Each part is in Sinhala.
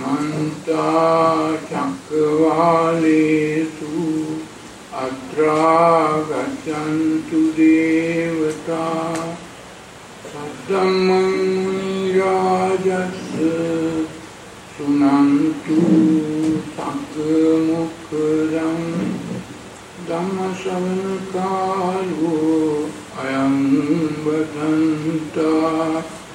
समन्ता चक्रवालेषु अत्रा गच्छन्तु देवता सद्धम्मं मुनिराजस्य शृण्वन्तु सक्मुखदं धम्मश्रवणकालो अयं बदन्ता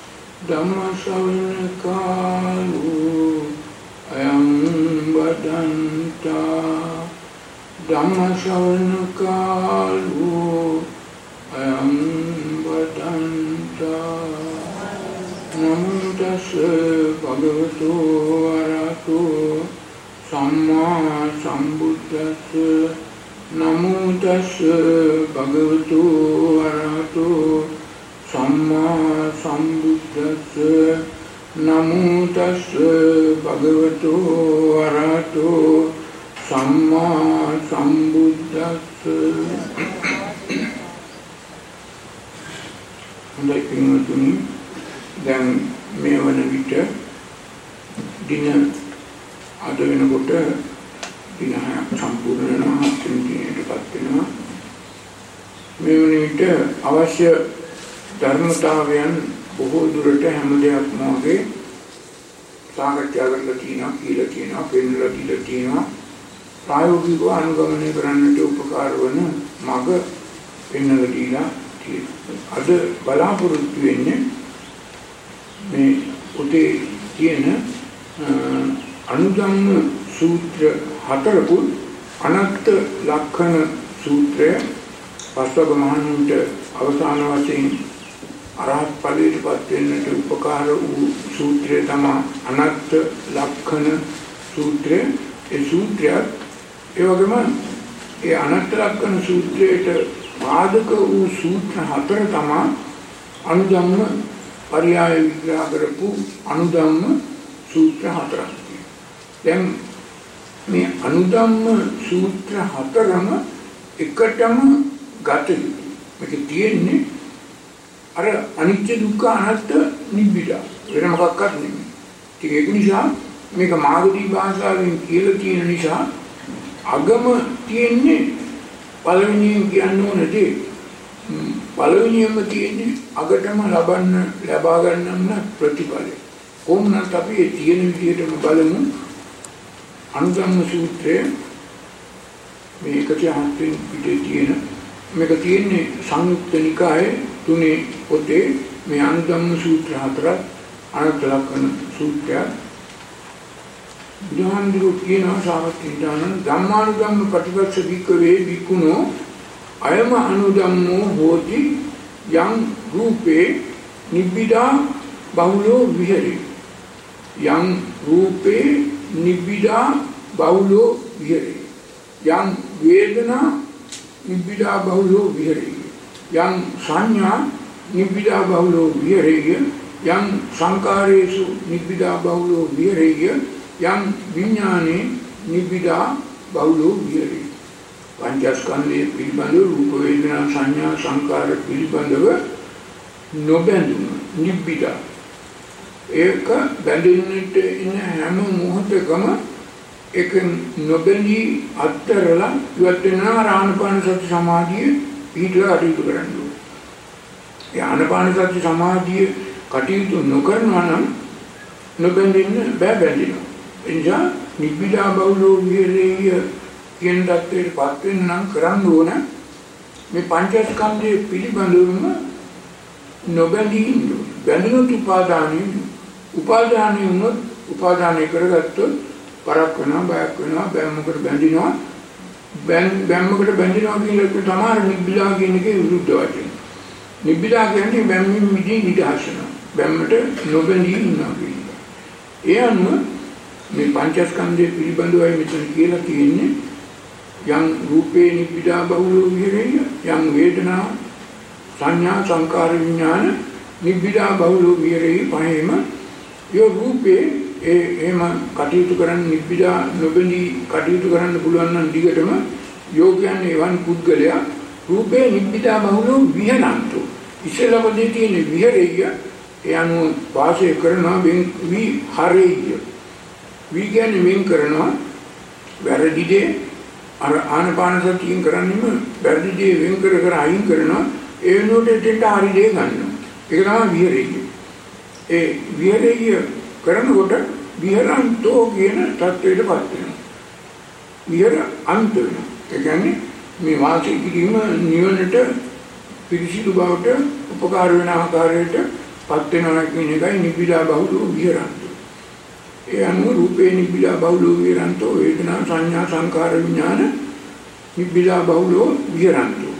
धम्मश्रवणकालो अयं बदन्ता धम्मश्रवणकालो अयं बदन्ता नमो तस्से भगवतो अरहतो सम्मा सम्बुद्धस्से नमो तस्से भगवतो अरहतो सम्मा सम्बुद्धस्से नमो तस्से भगवतो अरहतो सम्मा सम्बुद्धस्से හොඳයි පින්වතුනි දැන් මේ වන විට දින අද වෙනකොට දින 6ක් සම්පූර්ණ වෙනවා 7 වෙනි දිනයටපත් වෙනවා මේ වන විට අවශ්‍ය ධර්මතාවයන් බොහෝ දුරට හැම දෙයක්ම වගේ සාකච්ඡා කරලා තියෙනවා කියලා කියනවා පෙන්වලා දීලා තියෙනවා ප්‍රායෝගිකව අනුගමනය කරන්නට උපකාර වන මඟ පෙන්වලා දීලා අද බලාපොරොත්තු වෙන්නේ මේ පොතේ තියෙන අනුධම්ම සූත්‍ර 4කුත් අනත්ත් ලක්ෂණ සූත්‍රය පස්වග මහණුන්ට අවසාන වශයෙන් අරහත් ඵලයටපත් වෙන්නට උපකාර වූ සූත්‍රය තමයි අනත්ත් ලක්ෂණ සූත්‍රය. ඒ සූත්‍රය ඒ වගේම ඒ අනත්ත් ලක්ෂණ සූත්‍රයට පාදක වූ සූත්‍ර 4 තමයි අනුධම්ම පරියාය විග්‍රහ කරපු අනුධම්ම සූත්‍ර 4ක්. දැන් මේ අනුධම්ම සූත්‍ර 4ම එකටම ගත යුතුයි. මේක තියෙන්නේ අර අනිත්‍ය දුක්ඛ අනාත්ම නිබ්බිදා වෙන මොකක්වත් නෙමෙයි. ඒක නිසා මේක මාගදී භාෂාවෙන් කියලා තියෙන නිසා අගම තියෙන්නේ පළවෙනියෙන් කියන්න ඕනදී පළවෙනියම තියෙන්නේ අගටම ලබා ගන්න ප්‍රතිඵලය. කොහොමද අපි ඒ තියෙන විදිහටම බලමු. අනුධම්ම සූත්‍රය මේක කියහත්ෙන් පිටේ තියෙන මේක තියෙන්නේ සංයුක්ත නිකායේ 3 පොතේ මේ අනුධම්ම සූත්‍ර 4 අනත්ත් ලක්ෂණ සූත්‍රය බුදුහාමුදුරුවෝ කියනවා සාමත්‍රිදානං ධම්මානුධම්ම ප්‍රතිපක්ෂ වික්කවේ විකුණෝ අයම අනුධම්මෝ හෝති යං රූපේ නිබ්බිදා බහුලෝ විහෙරේ යං රූපේ නිබ්බිදා බහුලෝ විහෙරේ යං වේදනා නිබ්බිදා බහුලෝ විහෙරේ යං සංඥා නිබ්බිදා බහුලෝ විහෙරේ යං සංකාරේසු නිබ්බිදා බහුලෝ විහෙරේ යම් විඥානේ නිබ්බිදා බහුලෝ විහෙරේ පංචස්කන්ධයේ පිළිබඳව රූප වේදනා සංඥා සංකාර පිළිබඳව නොබැඳුන නිබ්බිදා ඒක බැඳෙන්නට ඉන්න හැම මොහොතකම ඒක නොබැඳී අත්තරලා ඉවත් වෙන ආනාපාන සති සමාධිය පිටලා කටයුතු කරන්න ඕනේ. ඒ ආනාපාන සති සමාධිය කටයුතු නොකරනවා නම් නොබැඳෙන්න බැඳෙනවා. එනිසා නිබ්බිදා බහුලෝ විහෙරේ කියන தත්ත්වයටපත් වෙන්න නම් කරන්න ඕන මේ පංචස්කන්ධයේ පිළිබඳවම නොබැඳී ඉන්න ඕන. බැඳුනොත් උපාදානිය වුණොත් උපාදානය කරගත්තොත් පරක් වෙනවා බයක් වෙනවා බැම්මකට බැඳිනවා බැම්මකට බැඳිනවා කියන එක තමයි නිබ්බිදා කියන එකේ විරුද්ධ වචන. නිබ්බිදා කියන්නේ බැම්මෙන් මිදී නිදහසන බැම්මට නොබැඳී ඉන්නවා කියන එක. ඒ අනුව මේ පංචස්කන්ධයේ පිළිබඳවයි මෙතන කියලා තියෙන්නේ යම් රූපේ නිබ්බිදා බහුලෝ විහෙරේ යම් වේදනා සංඥා සංකාර විඥාන නිබ්බිදා බහුලෝ විහෙරේ පහෙම යෝ රූපේ එහෙම කටයුතු කරන්න නිබ්බිදා නොබැඳී කටයුතු කරන්න පුළුවන් නම් දිගටම යෝගයන් එවන් පුද්ගලයා රූපේ නිබ්බිදා බහුලෝ විහරන්තු ඉස්සෙල්ලාමදී තියෙන විහෙරේ ඒ අනුව වාසය කරනවා විහරේ කියන්නේ වෙන් කරනවා වැරදි දේ අර ආනපාන සතියෙන් කරන්නේම වැරදි දේ වෙන් කර අයින් කරනවා ඒ වෙනුවට එතෙන්ට හරි දේ ගන්නවා. ඒක තමයි විහෙරෙය. ඒ විහෙරෙය කරනකොට විහෙරන්තෝ කියන තත්ත්වයටපත් වෙනවා. විහෙර අන්ත වෙනවා. ඒ කියන්නේ මේ වාසය කිරීම නිවනට පිරිසිදු බවට උපකාර වෙන ආකාරයට පත් වෙනවා කියන එකයි නිබ්බිදා බහුලෝ විහෙරන්තෝ. ඒ අනුව රූපේ නිබ්බිදා බහුලෝ විහෙරන්තෝ වේදනා සංඥා සංකාර විඥාන නිබ්බිදා බහුලෝ විහෙරන්තෝ.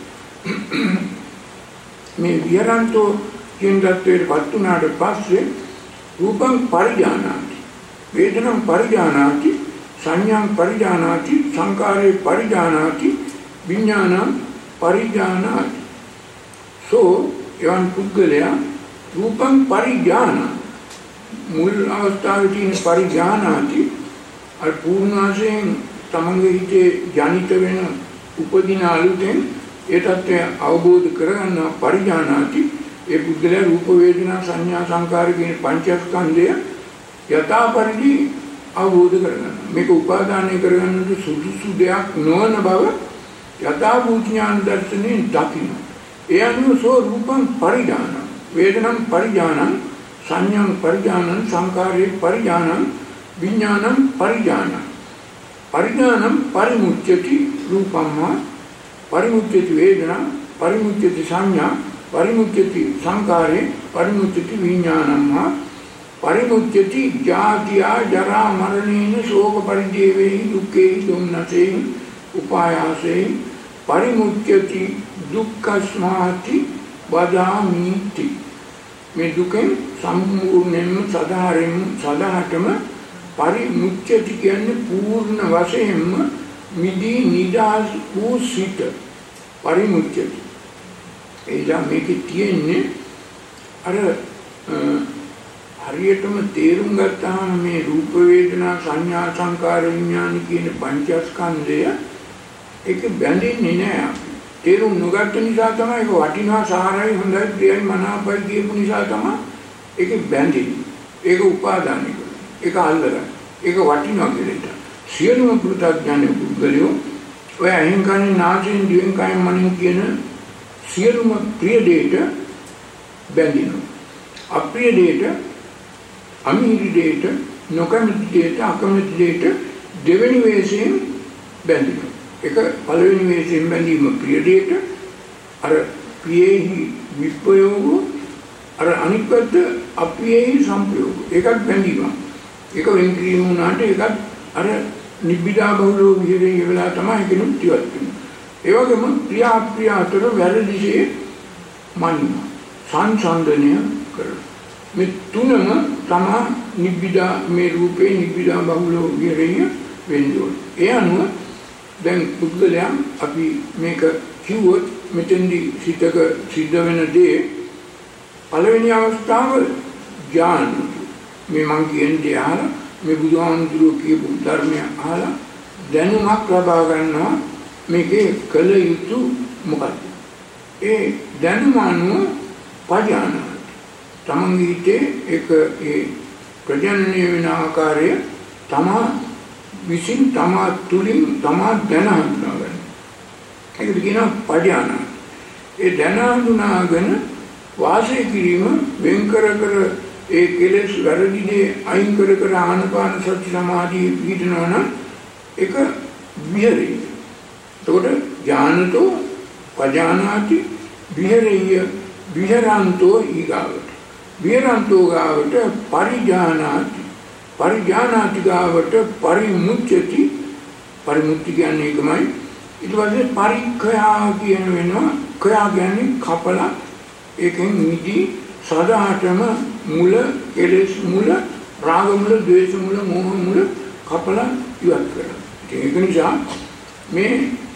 මේ විහෙරන්තෝ කියන தත්වයටපත් වුණාට පස්සේ රූපං පරිජානාති වේදනං පරිජානාති සංඥාං පරිජානාති සංකාරේ පරිජානාති විඥානං පරිජානාති. සෝ යම් පුද්ගලයා රූපං පරිජානාති මුල් අවස්ථාවේ තියෙන පරිජානාති අර පූර්ණාසයෙන් තමන්ගේ හිතේ ජනිත වෙන උපදින අලුතෙන් ඒ தත්ත්වය අවබෝධ කරගන්න පරිජානාති. ඒ පුද්ගලයා රූප වේදනා සංඥා සංකාර කියන පංචස්කන්ධය යථා පරිදි අවබෝධ කරගන්න. මේක උපාදානය කරගන්නට සුදුසු දෙයක් නොවන බව යථා භූත ඥාන දර්ශනයෙන් දකින්න. ඒ අනුව සෝ රූපං පරිජානං වේදනං පරිජානං සංඥාං පරිජානං සංකාරේ පරිජානං විඥානං පරිජානං පරිජානං පරිමුච්ඡති රූපං පරිමුච්ඡති වේදනා පරිමුච්ඡති සංඥා පරිමුච්ඡති සංකාරේ පරිමුච්ඡති විඥානං පරිමුච්ඡති ජාතියා ජරා මරණේන ශෝක පරිදේවේ දුක්ඛේ දුම්නසේ උපායාසේ පරිමුච්ඡති දුක්ඛස්මාති වදාමිති. මේ දුකෙන් සම්පූර්ණයෙන්ම සදාහටම පරිමුච්ඡති කියන්නේ පූර්ණ වශයෙන්ම මිදී නිදහස් වූ සිත පරිමුච්ඡති. එයිලා මේකේ තියෙන්නේ අර හරියටම තේරුම් ගත්තාම මේ රූප වේදනා සංඥා සංකාර විඥාන කියන පංචස්කන්ධය ඒක බැඳෙන්නේ නෑ. තේරුම් නොගත්ත නිසා තමයි ඒක වටිනා සාරයි හොඳයි ප්‍රියයි මනාපයි කියපු නිසා තමයි ඒක බැඳෙන්නේ. ඒක උපාදානයි කරන්නේ. ඒක අල්ලගන්න. ඒක වටිනවා කියලා. සියලුම පුරුතඥ පුද්ගලයෝ ඔය අහිංකන්නේ නාසයෙන් දිවෙන් කයෙන් මනෙන් කියන සියලුම ප්‍රිය දෙයට බැඳෙනවා. අප්‍රිය දෙයට අමිහිරි දෙයට නොකමැති දෙයට අකමැති දෙයට දෙවෙනි වේශයෙන් බැඳෙනවා. එක පළවෙනි වේශයෙන් බැඳීම ප්‍රිය දෙයට අර ප්‍රියෙහි විප්‍රයෝග අර අනිත් පැත්ත අප්‍රියෙහි සංප්‍රයෝග ඒකත් බැඳීම. ඒක වෙන් කිරීම උනාට ඒකත් අර නිබ්බිදා බහුලෝ විහෙරේ වෙලා තමයි කෙනෙක් ජීවත් වෙන්නේ. ඒ වගේම ප්‍රිය අප්‍රිය අතර වැරදිසේ මනින සංසන්දනය කරන මේ තුනම තමයි නිබ්බිදා මේ රූපේ නිබ්බිදා බහුලෝ විහෙරේ වෙන්නේ. ඒ අනුව දැන් පුද්ගලයන් අපි මේක කිව්වොත් මෙතෙන්දී සිතක සිද්ධ වෙන දේ පළවෙනි අවස්ථාව ඥාන මේ මං කියන්නේ අහලා මේ බුදුහාමුදුරුවෝ කියපු ධර්මය අහලා දැනුමක් ලබා ගන්නවා මේකේ කල යුතු මොකක්ද? ඒ දැනුම අනුව පජාන තමන්ගේ හිතේ ඒක ඒ ප්‍රජනනය වෙන ආකාරය තමා විසින් තමා තුලින් තමා දැන හඳුනාගන්න. ඒකට කියනවා පජාන. ඒ දැන හඳුනාගෙන වාසය කිරීම වෙන් කර ඒ කෙලෙස් වැරදිනේ අයින් කර ආනපාන සති සමාධිය පිහිටනවා නම් ඒක විහෙරෙය. එතකොට ඥානතෝ පජානාති විහෙරෙය විහෙරන්තෝ ඊගාවට. විහෙරන්තෝ ගාවට පරිජානාති. පරිජානාති ගාවට පරිමුච්ඡති. පරිමුක්ති කියන්නේ ඒකමයි. ඊට පස්සේ පරික්ඛයා කියන වෙනවා. ඛයා කියන්නේ කපලා ඒකෙන් නිදි සදාටම මුල කෙලෙස් මුල රාග මුල ද්වේෂ මුල මෝහ මුල කපලා ඉවත් කරනවා. ඒක නිසා මේ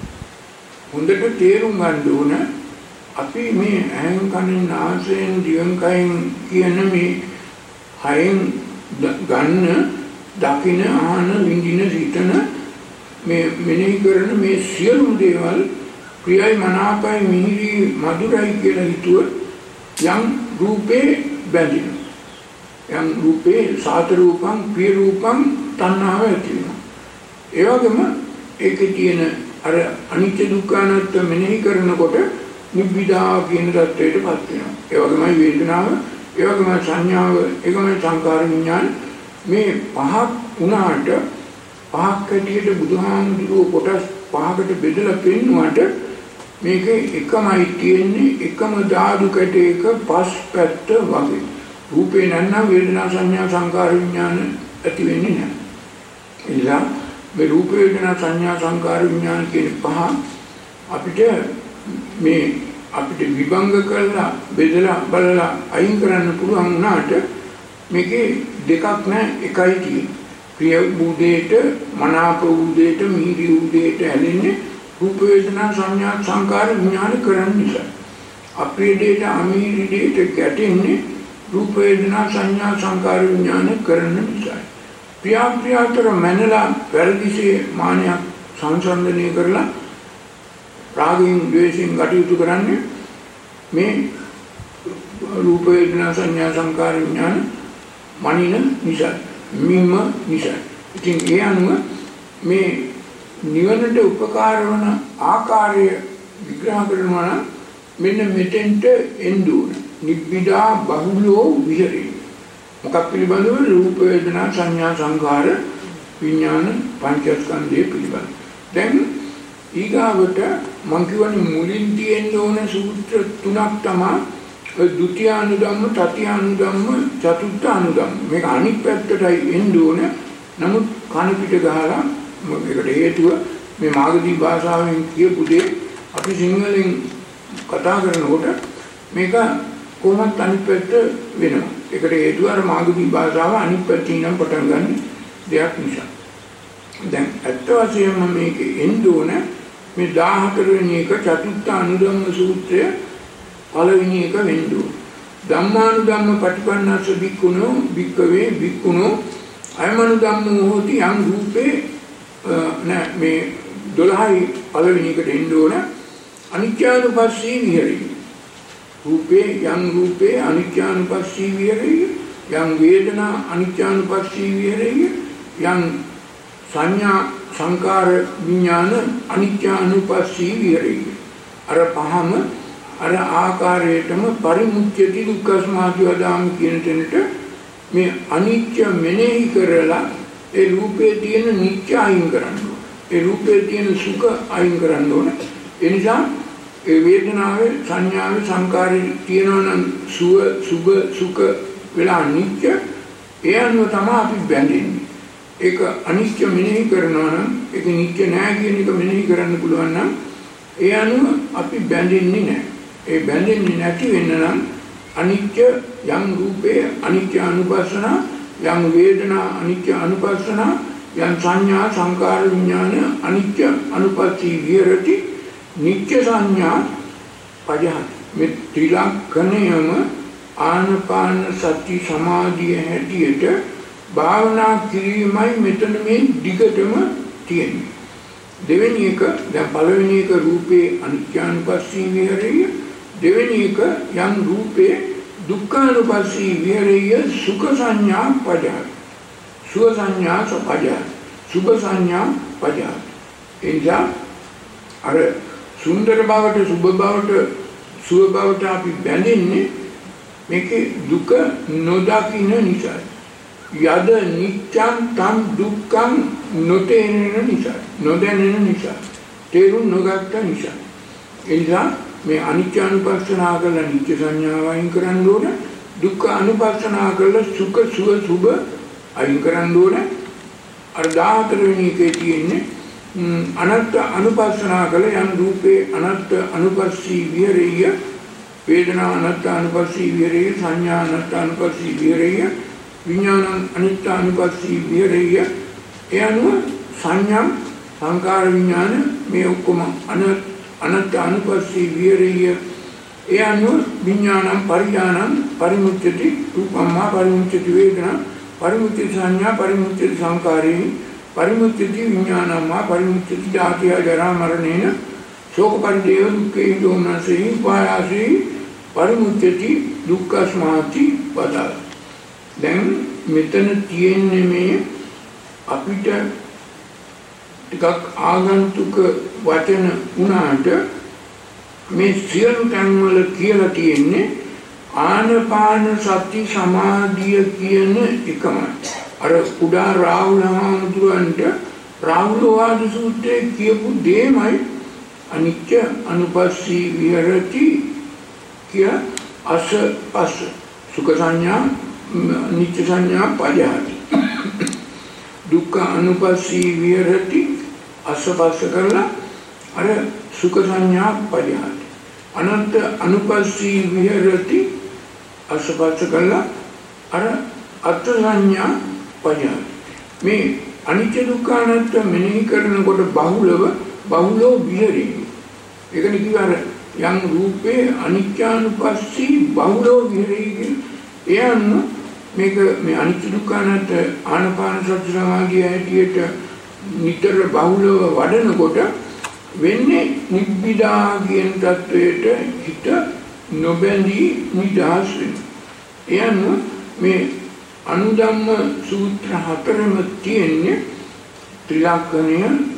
හොඳට තේරුම් ගන්න ඕන අපි මේ ඇහෙන් කනෙන් නාසයෙන් දිවෙන් කයෙන් කියන මේ හයෙන් ගන්න දකින ආහන විඳින සිතන මේ මෙනෙහි කරන මේ සියලු දේවල් ප්‍රියයි මනාපයි මිහිරි මధుරයි කියලා හිතුව යම් රූපේ බැඳෙනවා. යම් රූපේ සාත රූපං ප්‍රිය රූපං තණ්හාව ඇති වෙනවා. ඒ වගේම ඒකේ තියෙන අර අනිත්‍ය දුක්ඛ අනාත්ම මෙනෙහි කරනකොට නිබ්බිදා කියන தත්වයටපත් වෙනවා. ඒ වගේමයි වේදනාව, ඒ වගේම සංඥාව, ඒකම සංකාර විඥාන මේ පහක් වුණාට පහක් හැටියට බුදුහාමුදුරුවෝ කොටස් පහකට බෙදලා පෙන්නුවාට මේකේ එකමයි තියෙන්නේ එකම ධාතු කැටයක පස් පැත්ත වගේ. රූපේ නැත්නම් වේදනා සංඥා සංකාර විඥාන ඇති වෙන්නේ නැහැ. එනිසා මේ රූප වේදනා සංඥා සංකාර විඥාන කියන පහ අපිට විභංග කරලා බෙදලා බලලා අයින් කරන්න පුළුවන් වුණාට මේකේ දෙකක් නැහැ, එකයි තියෙන්නේ. ප්‍රිය බුදේට මනාප බුදේට මිහිරි බුදේට ඇලෙන්නේ රූප වේදනා සංඥා සංකාර විඥාන කරන්න නිසා. අප්‍රිය දෙයට අමිහිරි දෙයට ගැටෙන්නේ රූප වේදනා සංඥා සංකාර විඥාන කරන නිසා. ප්‍රියාත්‍ර මනලා වැරදිසේ මානයක් සංසන්දනය කරලා රාගයෙන් ද්වේෂයෙන් කටයුතු කරන්නේ මේ රූප වේදනා සංඥා සංකාර විඥාන මනින නිසා, මිම්ම නිසා. ඉතින් ඒ අනුව මේ නිවනට උපකාර වන ආකාරය විග්‍රහ කරනවා නම් මෙන්න මෙතෙන්ට එන්න ඕන. නිබ්බිදා බහුලෝ විහෙරේ. මොකක් පිළිබඳව? රූප වේදනා සංඥා සංකාර විඥාන පංචස්කන්ධය පිළිබඳව. දැන් ඊගාවට මං කියවනේ මුලින් තියෙන්න ඕන සූත්‍ර තුනක් තමයි ද්විතිය අනුධම්ම, තතිය අනුධම්ම, චතුර්ථ අනුධම්ම. මේක අනිත් පැත්තටයි එන්න ඕන. නමුත් කන පිට ගහලා මේකට හේතුව මේ මාගදී භාෂාවෙන් කියපු දේ අපි සිංහලෙන් කතා කරනකොට මේක කොහොමද අනිත් පැත්ත වෙනවා. ඒකට හේතුව අර මාගදී භාෂාව අනිත් පැත්තෙන් නම් පටන් ගන්න දෙයක් නිසා. දැන් අත්ත වශයෙන්ම මේක එන්න ඕන මේ 14 වෙනි එක චතුත්ථ අනුධම්ම සූත්‍රය පළවෙනි එක වෙන්න ඕන. ධම්මානුධම්ම පටිපන්නස්ස බික්කුණෝ බික්කවේ බික්කුණෝ අයමනුධම්මෝ හෝති යම් රූපේ මේ 12යි පළවෙනි එකට එන්න ඕන. අනිත්‍යානුපස්සී විහෙරේ. රූපේ යම් රූපේ අනිත්‍යානුපස්සී විහෙරේ. යම් වේදනා අනිත්‍යානුපස්සී විහෙරේ. යම් සංඥා සංකාර විඥාන අනිත්‍යානුපස්සී විහෙරේ. අර පහම අර ආකාරයටම පරිමුච්ඡති දුක්ඛස්මාති වදාම කියන තැනට මේ අනිත්‍ය මෙනෙහි කරලා ඒ රූපේ තියෙන නිත්‍ය අයින් කරන්න ඕන. ඒ රූපේ තියෙන සුඛ අයින් කරන්න ඕන. ඒ නිසා ඒ වේදනාවේ සංඥාවේ සංකාරේ තියෙනවා නම් සුභ සුඛ වෙලා නිත්‍ය ඒ අනුව තමයි අපි බැඳෙන්නේ. ඒක අනිත්‍ය මෙනෙහි කරනවා නම් ඒක නිත්‍ය නෑ කියන එක මෙනෙහි කරන්න පුළුවන් නම් ඒ අනුව අපි බැඳෙන්නේ නෑ. ඒ බැඳෙන්නේ නැති වෙන්න නම් අනිත්‍ය යම් රූපේ අනිත්‍ය අනුපස්සන, යම් වේදනා අනිත්‍ය අනුපස්සන, යම් සංඥා සංකාර විඥාන අනිත්‍ය අනුපස්සී විහෙරති. නිත්‍ය සංඥා පජහත් මේ ත්‍රිලක්ෂණයම ආනපාන සති සමාධිය හැටියට භාවනා කිරීමයි මෙතන මේ දිගටම තියෙන්නේ. දෙවෙනි එක දැන් පළවෙනි එක රූපේ අනිත්‍යානුපස්සී විහෙරය, දෙවෙනි එක යම් රූපේ දුක්ඛානුපස්සී විහෙරය සුඛ සංඥා පජහත්. සුඛ සංඥා සපජහත්. සුභ සංඥා පජහත්. එනිසා අර සුන්දර බවට සුභ බවට සුව බවට අපි බැඳෙන්නේ මේකේ දුක නොදකින්න නිසා. යද නිච්ඡං තං දුක්ඛං නොතේරෙන නිසා, නොදැනෙන නිසා, තේරුම් නොගත්ත නිසා. ඒ නිසා මේ අනිත්‍ය අනුපස්සනා කරලා නිත්‍ය සංඥාව අයින් කරන්න ඕන. දුක්ඛ අනුපස්සනා කරලා සුඛ සුව සුභ අයින් කරන්න ඕන. අර 14 වෙනි එකේ තියෙන්නේ අනත්ත අනුපස්සනා කළ යම් රූපේ අනත්ත අනුපස්සී විහෙරෙය, වේදනා අනත්ත අනුපස්සී විහෙරෙය, සංඥා අනත්ත අනුපස්සී විහෙරෙය, විඥානං අනිත්‍ය අනුපස්සී විහෙරෙය. ඒ අනුව සංඥා සංකාර විඥාන මේ ඔක්කොම අනත්ත අනුපස්සී විහෙරෙය. ඒ අනුව විඥානං පරිඥානං පරිමුච්ඡති රූපම්මා පරිමුච්ඡති වේදනා පරිමුච්ඡති සංඥා පරිමුච්ඡති සංකාරේ පරිමුච්ඡති විඥානම්මා පරිමුච්ඡති ජාතිය ජරා මරණේන ශෝක පරිදේව දුක්ඛේ දෝමනසේ උපායාසේ පරිමුච්ඡති දුක්ඛස්මාති පදා. දැන් මෙතන තියෙන්නේ මේ අපිට ටිකක් ආගන්තුක වචන වුණාට මේ සියලු තැන්වල කියලා තියෙන්නේ ආනපාන සති සමාධිය කියන එකමයි. අර කුඩා රාහුල හාමුදුරන්ට රාහුල වාද සූත්‍රයේ කියපු දෙයමයි අනිත්‍ය අනුපස්සී විහෙරති කිය අසපස සුඛ සංඥා නිත්‍ය සංඥා පජාති දුක්ඛ අනුපස්සී විහෙරති අසපස කරලා අර සුඛ සංඥා පජාති අනන්ත අනුපස්සී විහෙරති අසපස කරලා අර අත් සංඥා පජාති මේ අනිත්‍ය දුක්ඛ අනාත්ම මෙනෙහි කරනකොට බහුලෝ විහෙරේ ඒකනේ කිව්වර යම් රූපේ අනිත්‍යානුපස්සී බහුලෝ විහෙරේ එයන් මේක මේ අනිත්‍ය දුක්ඛ අනාත්ම ආනපාන සති සමාධිය ඇටියට නිතර බහුලව වඩනකොට වෙන්නේ නිබ්බිදා කියන தത്വයට හිත නොබැඳී නිදහස් වෙනවා. එයන් මේ අනුධම්ම සූත්‍ර හතරම තියෙන්නේ ත්‍රිලක්ෂණය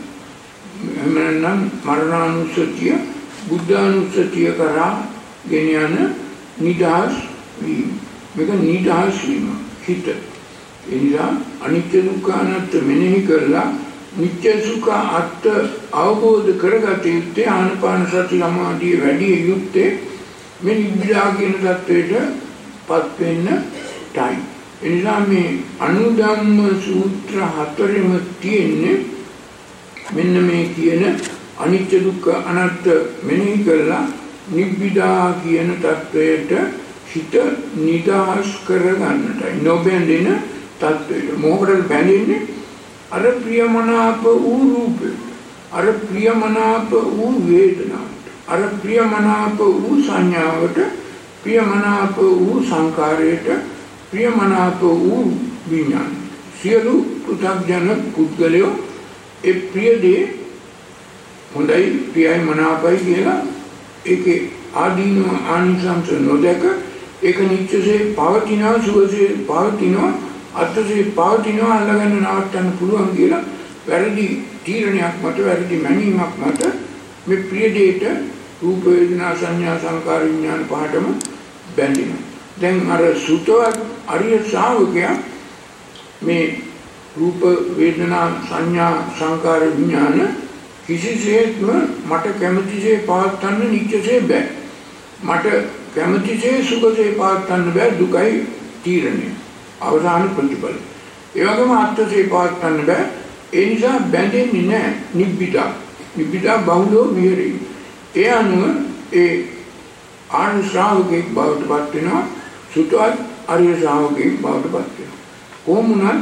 එමනම් මරණානුස්සතිය බුද්ධානුස්සතිය කරා ගෙන යන නිදහස් වීම. මේක නිදහස් වීම හිත. ඒ නිසා අනිත්‍ය දුක්ඛ අනාත්ම මෙනෙහි කරලා නිත්‍ය සුඛ අර්ථ අවබෝධ කරගත යුත්තේ ආනාපාන සති සමාධිය වැඩි යුත්තේ මේ නිබ්බිදා කියන தത്വයට පත් වෙන්න ටයිම්. එනිසා මේ අනුධම්ම සූත්‍ර හතරෙම තියෙන්නේ මෙන්න මේ කියන අනිත්‍ය දුක්ඛ අනාත්ම මෙනෙහි කරලා නිබ්බිදා කියන தത്വයට හිත නිදහස් කරගන්නටයි නොබැඳෙන தത്വයට. මොකටද බැඳෙන්නේ? අර ප්‍රියමනාප වූ රූපේ, අර ප්‍රියමනාප වූ වේදනාවට, අර ප්‍රියමනාප වූ සංඥාවට, ප්‍රියමනාප වූ සංකාරයට, ප්‍රියමනාප වූ විඥාන. සියලු පෘථග්ජන පුද්ගලයෝ ඒ ප්‍රිය දේ හොඳයි ප්‍රියයි මනාපයි කියලා ඒකේ ආදීනව ආනිසංස නොදක ඒක නිත්‍යසේ පවතිනවා සුවසේ පවතිනවා අත්‍යසේ පවතිනවා අල්ලගන්න නවත්තන්න පුළුවන් කියලා වැරදි තීරණයක් මත වැරදි මැනීමක් මත මේ ප්‍රිය දෙයට රූප වේදනා සංඥා සංකාර විඥාන පහටම බැඳෙනවා. දැන් අර සුතවත් අරිය ශ්‍රාවකයා මේ රූප වේදනා සංඥා සංකාර විඥාන කිසිසේත්ම මට කැමතිසේ පවත්වන්න නිත්‍යසේ බෑ. මට කැමතිසේ සුඛසේ පවත්වන්න බෑ දුකයි තීරණය. අවසාන ප්‍රතිඵල. ඒ වගේම අත්‍යසේ පවත්වන්න බෑ. ඒ නිසා බැඳෙන්නේ නැහැ නිබ්බිදා. නිබ්බිදා බහුලෝ විහෙරේ. ඒ අනුව ඒ ආර්ය ශ්‍රාවකෙක් බවට පත් වෙනවා. සුතවත් අරිය ශ්‍රාවකෙක් බවට පත් වෙනවා. කොහොමුණත්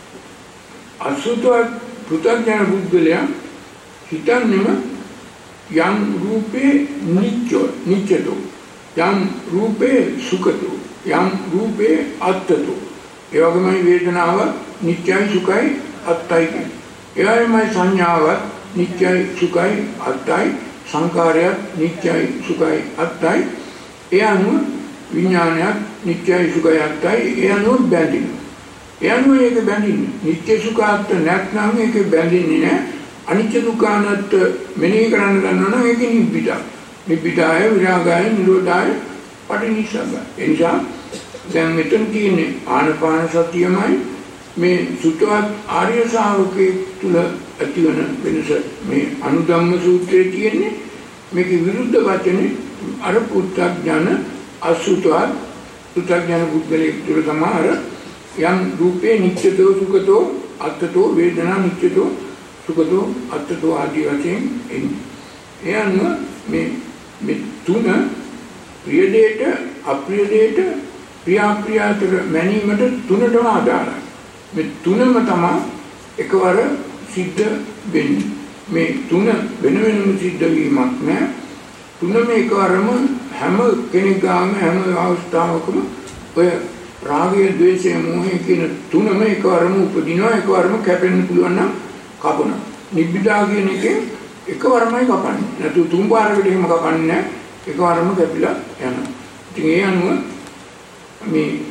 අසුතවත් පෘථග්ජන පුද්ගලයා හිතන්නේම යම් රූපේ නිච්චතෝ යම් රූපේ සුඛතෝ යම් රූපේ අත්තතෝ ඒ වගේමයි වේදනාව නිත්‍යයි සුඛයි අත්තයි කියන්නේ. ඒ වගේමයි සංඥාව නිත්‍යයි සුඛයි අත්තයි සංකාරයත් නිත්‍යයි සුඛයි අත්තයි ඒ අනුව විඥානයත් නිත්‍යයි සුඛයි අත්තයි ඒ අනුව බැඳෙනවා. ඒ අනුව ඒක බැඳින්නේ නිත්‍ය සුඛ අත්ත නැත්නම් ඒක බැඳෙන්නේ නැහැ. අනිත්‍ය දුක්ඛ අනාත්ම මෙනෙහි කරන්න ගන්නවා නම් ඒක නිබ්බිදා. නිබ්බිදාය විරාගාය නිරෝධාය පටිනිස්සග්ග. එනිසා දැන් මෙතන තියෙන්නේ ආනාපාන සතියමයි මේ සුතවත් ආර්ය ශ්‍රාවකේ තුල ඇතිවන වෙනස. මේ අනුධම්ම සූත්‍රයේ තියෙන්නේ මේක විරුද්ධ වචනේ අර පුත්තඥාන අසුතවත් පුත්තඥාන බුද්ධලේ තුල සමහර යම් රූපේ නිච්චතෝ සුඛතෝ අත්තතෝ වේදනා නිච්චතෝ සුඛතෝ අත්තතෝ ආදී වශයෙන් එන්නේ. ඒ අනුව මේ තුන ප්‍රිය දෙයට අප්‍රිය දෙයට ප්‍රිය අතර මැනීමට තුනටම ආදාරයි. මේ තුනම තමයි එකවර සිද්ධ වෙන්නේ. මේ තුන වෙන වෙනම සිද්ධ වීමක් නෑ. තුනම එකවරම හැම කෙනෙක් ගාම හැම අවස්ථාවකම ඔය රාගය, ද්වේෂය, මෝහය කියන තුනම එකවරම උපදිනවා. එකවරම කැපෙන්න පුළුවන් නම් කපනවා. නිබ්බිදා කියන එකෙන් එකවරමයි කපන්නේ. නැතු තුන් පාරකට එහෙම කපන්නේ නැහැ. එකවරම කැපිලා යනවා. ඉතින් ඒ අනුව මේ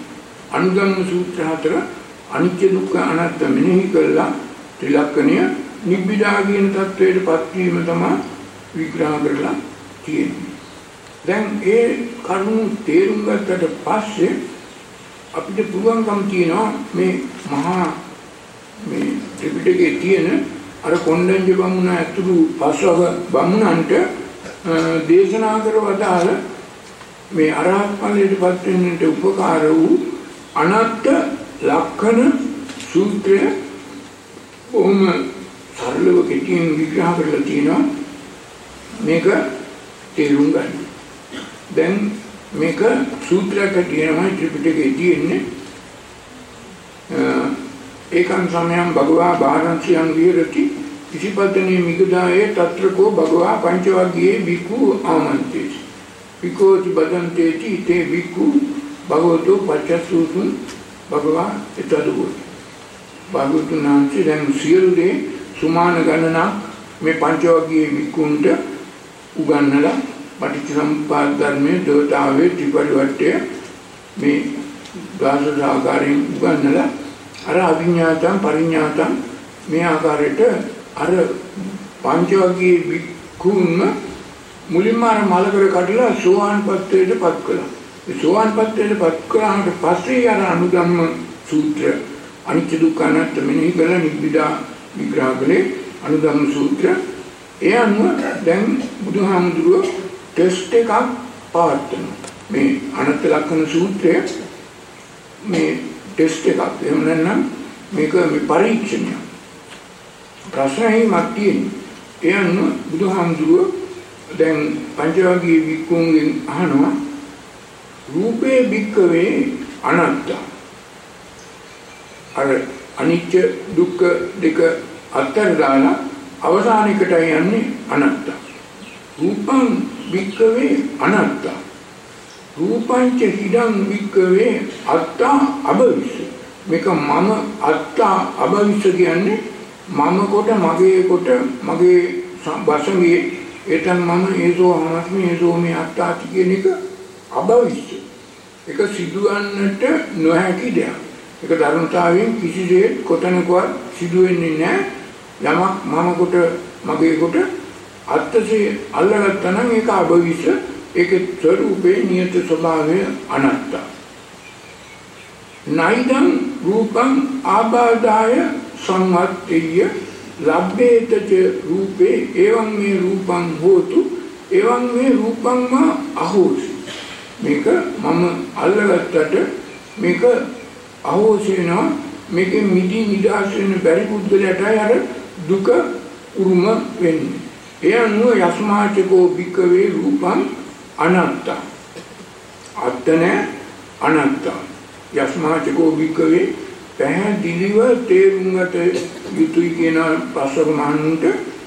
අනුධම්ම සූත්‍ර 4 අනිත්‍ය දුක්ඛ අනාත්ම මෙනෙහි කළා ත්‍රිලක්ෂණය නිබ්බිදා කියන தത്വයටපත් වීම තමයි විග්‍රහ කරලා තියෙන්නේ. දැන් ඒ කරුණු තේරුම් ගත්තට පස්සේ අපිට පුළුවන්කම තියෙනවා මේ මහා මේ ත්‍රිපිටකයේ තියෙන අර කොණ්ඩඤ්ඤ බමුණ ඇතුළු පස්වග බමුණන්ට දේශනා කරවදාල මේ අරහත් ඵලයටපත් වෙන්නට උපකාර වූ අනත්ත් ලක්ෂණ සූත්‍රය බොහොම සරලව කෙටියෙන් විග්‍රහ කරලා තියෙනවා. මේක තේරුම් ගන්න. දැන් මේක සූත්‍රයක තියෙනවා ත්‍රිපිටකයේ තියෙන්නේ. ඒකන් සමයං භගවා බාරංසියං විහෙරති ඉසිපතනේ මිගදායේ తත්‍රකෝ භගවා පංචවග්ගයේ බිකු ආමන්තේති. විකෝති බදන්තේති තේ බිකු භගවතෝ පච්චසූතුං භගවා එතදුවෝ. භගවතුන් වහන්සේ දැන් සියලු දේ සුමාන ගණනක් මේ පංචවග්ගයේ බිකුන්ට උගන්වලා පටිච්චසමුප්පාද ධර්මයේ දෝතාවේ ත්‍රිපරිවර්තය මේ දාස ආකාරයෙන් උගන්වලා අර අවිඤ්ඤාතං පරිඤ්ඤාතං මේ ආකාරයට අර පංචවග්ගයේ බිකුන්ම මුලින්ම අර මලකර කඩලා සෝවාන් පත්වයටපත් කළා. ඒ සෝවාන් පත්වයටපත් කරාට පස්සේ අර අනුධම්ම සූත්‍ර අනිත්‍ය දුක්ඛ අනාත්ම මෙනෙහි කරලා නිබ්බිදා විග්‍රහ කළේ අනුධම්ම සූත්‍ර. ඒ අනුව දැන් බුදුහාමුදුරුවෝ ටෙස්ට් එකක් පවත්වනවා. මේ අනත්ත් ලක්ෂණ සූත්‍රය මේ ටෙස්ට් එකක්. එහෙම නැත්නම් මේක මේ පරීක්ෂණය. ප්‍රශ්නයි තියෙන්නේ. ඒ අනුව බුදුහාමුදුරුවෝ දැන් පංචවග්ගයේ වික්කුන්ගෙන් අහනවා රූපේ භික්ඛවේ අනත්ත. අර අනිත්‍ය දුක්ඛ දෙක අතර දාලා අවසානයකටයි යන්නේ අනත්ත. රූපං භික්ඛවේ අනත්ත. රූපංච හිදං භික්ඛවේ අත්තා අභවිස්ස. මේක මම අත්තා අභවිස්ස කියන්නේ මම කොට මගේ කොට මගේ වශයෙන් එතන මම ඒසෝ හමස්මි ඒසෝ මේ අත්තාති කියන එක අභවිස්ස. ඒක සිදුවන්නට නොහැකි දෙයක්. ඒක ධර්මතාවයෙන් කිසිසේත් කොතනකවත් සිදු වෙන්නේ නැහැ. යමක් මම කොට මගේ කොට අත්සේ අල්ලගත්තා නම් ඒක අභවිස්ස. ඒකේ ස්වરૂපේ නියත ස්වභාවය අනත්ත. නයිදං රූපං ආබාධාය සංවත්තේය ලබ්බේතච රූපේ එවං මේ රූපං හෝතු එවං මේ රූපං මා අහෝසි. මේක මම අල්ලගත්තට මේක අහෝසි වෙනවා. මේකෙන් මිදි නිදහස් වෙන්න බැරි පුද්ගලයාටයි අර දුක උරුම වෙන්නේ. ඒ අනුව යස්මාචකෝ භික්ඛවේ රූපං අනත්ත. අත්තන අනත්ත. යස්මාචකෝ භික්ඛවේ පැහැදිලිව තේරුම් ගත යුතුයි කියන පස්වක මහන්නුන්ට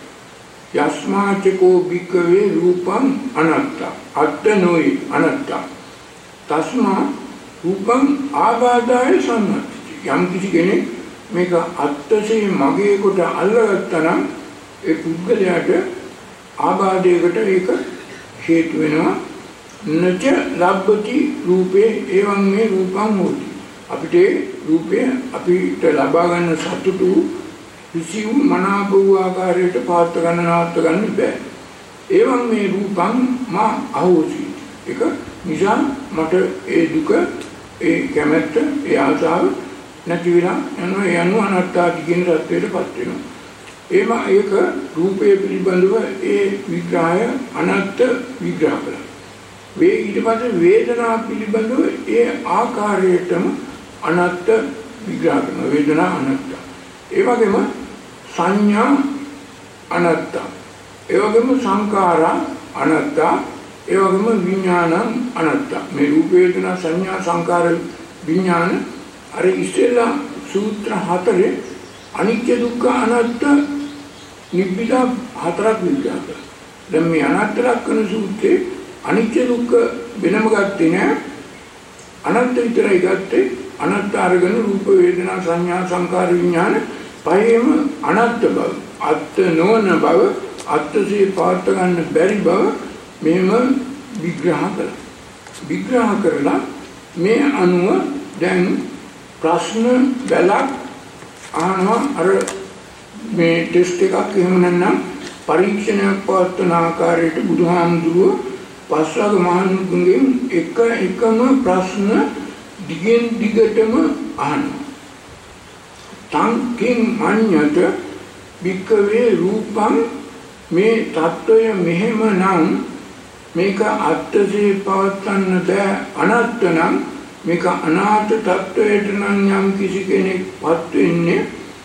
යස්මාචකෝ භික්ඛවේ රූපං අනත්ත. අත්ත නොයි අනත්ත. තස්මා රූපං ආබාධාය සම්මති. යම් කිසි කෙනෙක් මේක අත්තසේ මගේ කොට අල්ලගත්තා නම් ඒ පුද්ගලයාට ආබාධයකට ඒක හේතු වෙනවා. නච ලබ්බති රූපේ එවං මේ රූපං හෝති. අපිට රූපය අපිට ලබා ගන්න සතුටු කිසිම මනාප වූ ආකාරයට පාත් ගන්න නවත්ත ගන්න බෑ. එවං මේ රූපං මා අහෝසි. ඒක නිසා මට ඒ දුක ඒ කැමැත්ත ඒ ආසාව නැති වෙලා යනවා. ඒ අනුව අනාත්තාටි කියන தත්වයටපත් වෙනවා. ඒක රූපය පිළිබඳව ඒ විග්‍රහය අනත්ත් විග්‍රහ කළා. ඊට පස්සේ වේදනා පිළිබඳව ඒ ආකාරයටම අනත්ත් විග්‍රහ කරනවා. වේදනා අනත්ත. ඒ වගේම සංඥා අනත්ත. ඒ වගේම සංඛාරා අනත්ත. ඒ වගේම විඥාන අනත්ත. මේ රූප වේදනා සංඥා සංඛාර විඥාන අර ඉස්සෙල්ලා සූත්‍ර 4 අනිත්‍ය දුක්ඛ අනාත්ත නිබ්බිදා 4ක් විග්‍රහ කරා. දැන් මේ අනාත්ත ලක්ෂණ සූත්‍රයේ අනිත්‍ය දුක්ඛ වෙනම ගත්තේ නෑ. අනත්ත විතරයි ගත්තේ. අනත්ත අරගෙන රූප වේදනා සංඥා සංකාර විඥාන පහේම අනත්ත බව, අත්ත නොවන බව, අත්සේ පාත් ගන්න බැරි බව මෙහෙම විග්‍රහ කළා. විග්‍රහ කරලා මේ අනුව දැන් ප්‍රශ්න බලක් අහනවා අර මේ ටෙස්ට් එකක් එහෙම නැත්නම් පරීක්ෂණයක් පවත්වන ආකාරයට බුදුහාමුදුරුවෝ පස්වග මහණුන්ගෙන් එකම ප්‍රශ්න දිගින් දිගටම අහනවා. තංකින් මඤ්ඤත භික්ඛවේ රූපං මේ තත්වය මෙහෙමනම් මේක අත්‍යසේ පවත්වන්න බෑ අනත්ත නම් මේක අනාත්ම තත්වයට නම් යම් කිසි කෙනෙක්පත් වෙන්නේ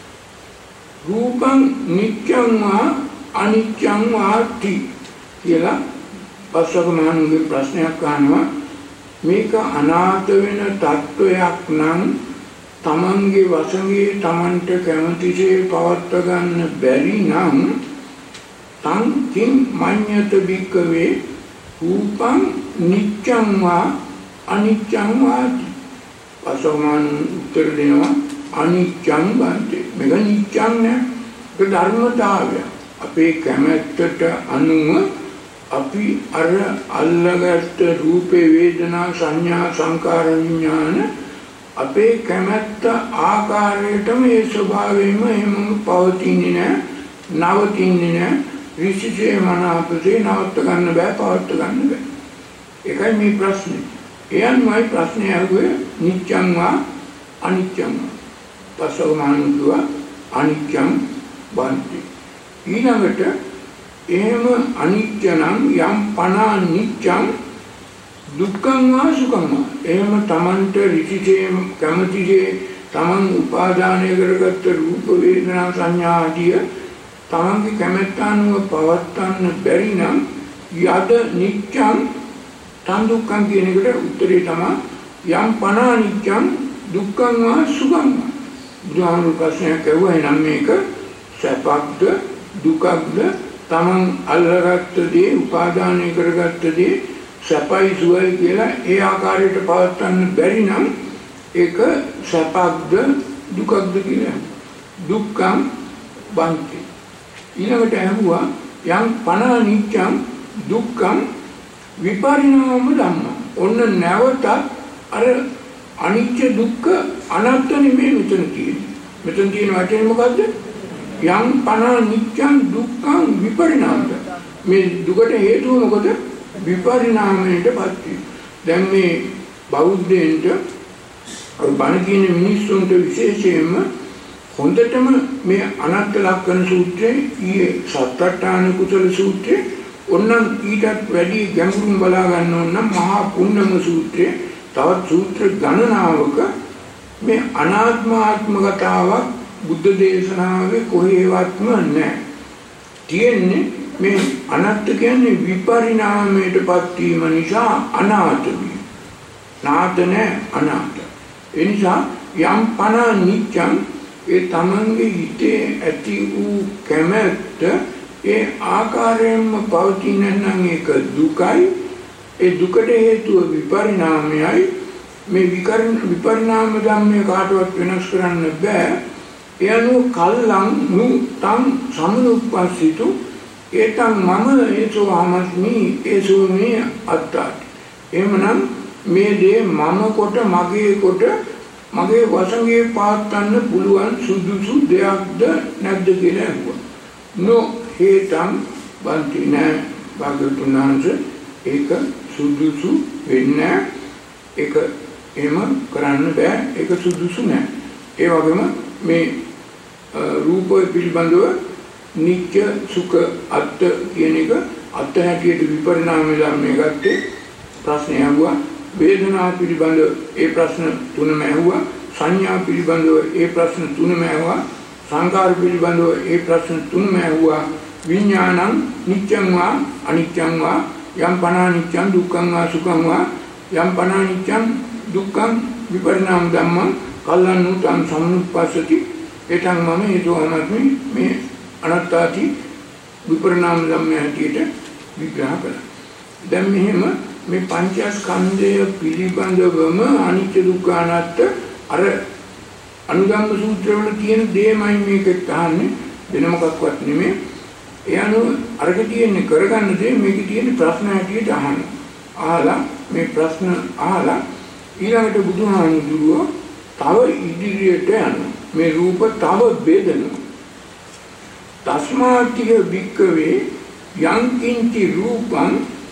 රූපං නිච්ඡං වා අනිච්ඡං වාති කියලා පස්වග මහණුන්ගේ ප්‍රශ්නයක් අහනවා. මේක අනාත්ම වෙන තත්වයක් නම් තමන්ගේ වශයෙන් තමන්ට කැමතිසේ පවත්ව ගන්න බැරි නම් තං කිං මඤ්ඤත භික්ඛවේ රූපං නිච්ඡං වා අනිච්ඡං වාති. පසෝමන් උත්තර දෙනවා අනිච්ඡං බන්ති. මේක නිච්ඡං නෑ. ඒක ධර්මතාවය. අපේ කැමැත්තට අනුව අපි අර අල්ලගත්ත රූපේ වේදනා සංඥා සංකාර විඥාන අපේ කැමැත්ත ආකාරයටම ඒ ස්වභාවයෙන්ම එහෙම පවතින්නේ නැහැ, නවතින්නේ නැහැ. විශේෂයෙන්ම අපේ නවත්ත ගන්න බෑ, පවත්ව ගන්න බෑ. ඒකයි මේ ප්‍රශ්නේ. එයන්මයි ප්‍රශ්නේ අහුවේ නිච්ඡං වා අනිච්ඡං වා. පසවමානුදුවා අනිච්ඡං බන්ති. ඊළඟට එහෙම අනිත්‍ය නම් යම් පනා නිච්ඡං දුක්ඛං වා සුඛං වා. එහෙම තමන්ට ඍචිතේ කැමතිසේ තමන් උපාදානය කරගත්ත රූප වේදනා සංඥා ආදිය තමන්ගේ කැමැත්ත අනුව පවත්වන්න බැරි නම් යද නිච්ඡං තන් දුක්ඛං කියන එකට උත්තරේ තමයි යම් පනා නිච්ඡං දුක්ඛං වා සුඛං වා. බුදුහාමුදුරුවෝ ප්‍රශ්නයක් ඇහුවා නම් මේක සැපක්ද දුකක්ද තමන් අල්ලගත්ත දේ උපාදානය කරගත්ත දේ සැපයි සුවයි කියලා ඒ ආකාරයට පවත්වන්න බැරි නම් ඒක සැපක්ද දුකක්ද කියලා. දුක්ඛං බන්ති. ඊළඟට ඇහුවා යම් පනා නිච්ඡං දුක්ඛං විපරිණාම ධම්ම. ඔන්න නැවත අර අනිත්‍ය දුක්ඛ අනාත්ම නෙමෙයි මෙතන තියෙන්නේ. මෙතන තියෙන වචනේ මොකද්ද? යම් පනා නිච්ඡං දුක්ඛං විපරිණාම. මේ දුකට හේතුව මොකද? විපරිණාමයටපත් වීම. දැන් මේ බෞද්ධයන්ට බණ කියන මිනිස්සුන්ට විශේෂයෙන්ම හොඳටම මේ අනත්ත ලක්ෂණ සූත්‍රයේ ඊයේ සත්‍යඨාන කුසල සූත්‍රයේ ඔන්නම් ඊටත් වැඩි ගැඹුරින් බලා ගන්න ඕන නම් මහා පුන්නම සූත්‍රයේ තවත් සූත්‍ර ගණනාවක මේ අනාත්මාත්මකතාවක් බුද්ධ දේශනාවේ කොහේවත්ම නැහැ. තියෙන්නේ මේ අනත්ත කියන්නේ විපරිණාමයටපත් වීම නිසා අනාත්ම වීම. නාද නැහැ අනාත්ම. ඒ නිසා යම් පනා නිච්ඡං ඒ තමන්ගේ හිතේ ඇති වූ කැමැත්ත ඒ ආකාරයෙන්ම පවතින නම් ඒක දුකයි. ඒ දුකට හේතුව විපරිණාමයයි. මේ විපරිණාම ධර්මය කාටවත් වෙනස් කරන්න බෑ. ඒ අනුව කල්ලං නුතං සමනුප්පස්සිතු ඒතං මම ඒසෝ ආමස්මි ඒසෝ මේ අත්තාති. එහෙමනම් මේ දේ මම කොට මගේ කොට මගේ වශයෙන් පාත්තන්න පුළුවන් සුදුසු දෙයක්ද නැද්ද කියලා අහුවා. නෝ හේතං බන්ති නෑ භාගතුනාංශ ඒක සුදුසු වෙන්නේ ඒක එහෙම කරන්න බෑ. ඒක සුදුසු නෑ. ඒ වගේම මේ රූප පිළිබඳව නිත්‍ය සුඛ අත්ත කියන එක අත්ත හැටියට විපරිණාම ධර්මයේ ගත්තේ ප්‍රශ්නය අහුවා. වේදනා පිළිබඳව ඒ ප්‍රශ්න තුනම ඇහුවා. සංඥා පිළිබඳව ඒ ප්‍රශ්න තුනම ඇහුවා. සංකාර පිළිබඳව ඒ ප්‍රශ්න තුනම ඇහුවා. විඥානං නිච්ඡං වා අනිච්ඡං වා යම් පනා නිච්ඡං දුක්ඛං වා සුඛං වා යම් පනා නිච්ඡං දුක්ඛං විපරිණාම ධම්මං කල්ලන්නු තං සම්නුප්පස්සති ඒතං මම හේතුවමත්මි මේ අනත්තාති විපරිණාම ධම්මය හැටියට විග්‍රහ කළා. දැන් මෙහෙම මේ පංචස්කන්ධය පිළිබඳවම අනිත්‍ය දුක්ඛ අනාත්ම අර අනුගම්ම සූත්‍රවල තියෙන දෙයමයි මේකත් අහන්නේ වෙන මොකක්වත් නෙමෙයි. ඒ අනුව අරක තියෙන්නේ කරගන්න දේ මේකේ තියෙන ප්‍රශ්න හැටියට අහන්න. අහලා මේ ප්‍රශ්න අහලා ඊළඟට බුදුහාමුදුරුවෝ තව ඉදිරියට යනවා. මේ රූප තව බෙදෙනවා. තස්මාතිය වික්කවේ යං කිංචි රූපං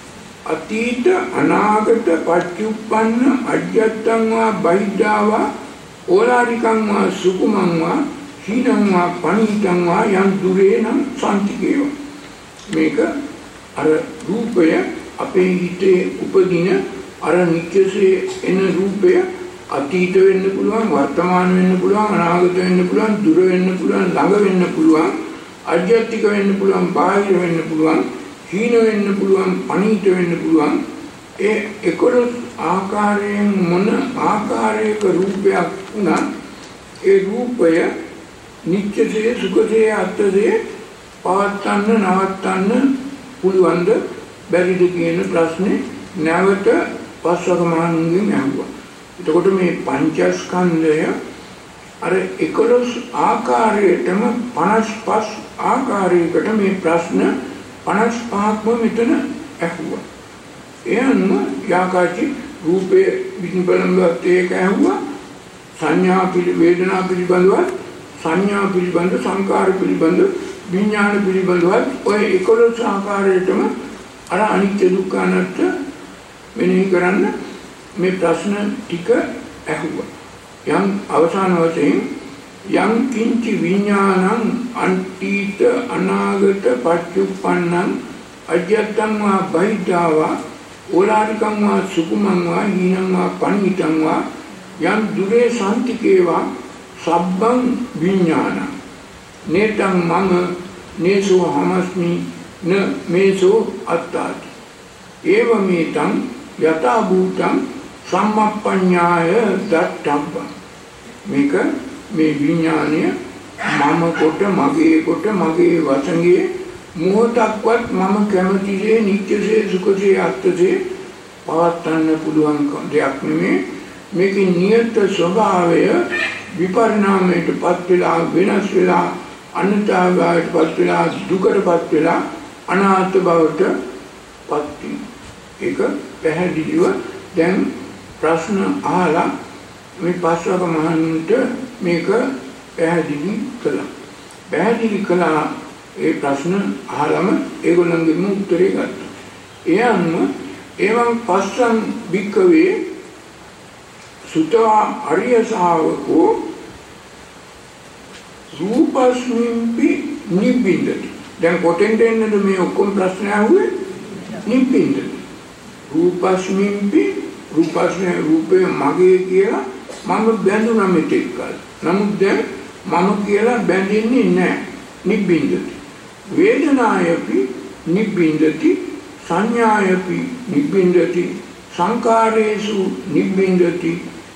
අතීත අනාගත පච්චුප්පන්න අජ්ජත්තං වා බහිද්ධා වා ඕලාරිකං වා සුකුමං වා හීනං වා පණීතං වා යං දුරේනම් සම්තිකේව. මේක අර රූපය අපේ හිතේ උපදින අර නිත්‍යසේ එන රූපය අතීත වෙන්න පුළුවන්, වර්තමාන වෙන්න පුළුවන්, අනාගත වෙන්න පුළුවන්, දුර වෙන්න පුළුවන්, ළඟ වෙන්න පුළුවන්, අධ්‍යාත්මික වෙන්න පුළුවන්, බාහිර වෙන්න පුළුවන්, හීන වෙන්න පුළුවන්, පණීත වෙන්න පුළුවන්. ඒ 11 ආකාරයෙන් මොන ආකාරයක රූපයක් වුණා ඒ රූපය නිත්‍යසේ සුඛසේ අත්සේ පවත්තන්න නවත්තන්න පුළුවන්ද බැරිද කියන ප්‍රශ්නේ නැවත පස්වක මහණුන්ගෙන් අහුවා. එතකොට මේ පංචස්කන්ධය අර 11 ආකාරයටම 55 ආකාරයකට මේ ප්‍රශ්න 55ක්ම මෙතන ඇහුවා. එයන්ම යාකාචි රූපේ විඳිනබලවත් ඒක ඇහුවා. සංඥා වේදනා පිළිබඳව, සංඥා පිළිබඳ, සංකාර පිළිබඳ, විඥාන පිළිබඳව ඔය 11 ආකාරයටම අර අනිත්‍ය දුක්ඛ අනාත්ම මෙනෙහි කරන්න මේ ප්‍රශ්න ටික ඇහුවා. යම් අවසාන වශයෙන් යම් කිංචි විඥානං අන්තිත අනාගත පච්චුප්පන්නං අජ්ජත්තං වා බහිද්ධා වා ඕලාරිකං වා සුකුමං වා හීනං වා පණීතං වා යම් දුරේ සම්තිකේවා සබ්බං විඥානං නේතං මම නේසෝ හමස්මි න මේසෝ අත්තාති ඒවමේතං යථා භූතං සම්මප්පඤ්ඤාය දත්තබ්බං. මේක මේ විඥානය මම කොට, මගේ කොට, මගේ වශයෙන් මොහොතක්වත් මම කැමතිසේ නිත්‍යසේ සුඛසේ අත්සේ පවත්න්න පුළුවන් දෙයක් නෙමෙයි. මේකේ නියත ස්වභාවය විපරිණාමයටපත් වෙලා, වෙනස් වෙලා, අනිත්‍යභාවයටපත් වෙලා, දුකටපත් වෙලා, අනාත්ම බවට පත් වෙනවා. ඒක පැහැදිලිව දැන් ප්‍රශ්න අහලා මේ පස්වක මහණුන්ට මේක පැහැදිලි කළා. පැහැදිලි කළා ඒ ප්‍රශ්න අහලම ඒගොල්ලන්ගෙම උත්තරේ ගත්තා. එයන්ම එවං පස්සං භික්ඛවේ සුතවා අරිය ශාවකෝ රූපස්මින්පි නිබ්බින්දති. දැන් කොටෙන්ද එන්නද මේ ඔක්කොම ප්‍රශ්න අහුවේ? නිබ්බින්දති. රූපස්මින්පි රූපස්මේ රූපේ මගේ කියලා මම බැඳුනා මෙතෙක් කල. නමුත් දැන් මම කියලා බැඳෙන්නේ නැහැ. නිබ්බින්දති. වේදනායපි නිබ්බින්දති, සංඥායපි නිබ්බින්දති, සංකාරේසු නිබ්බින්දති,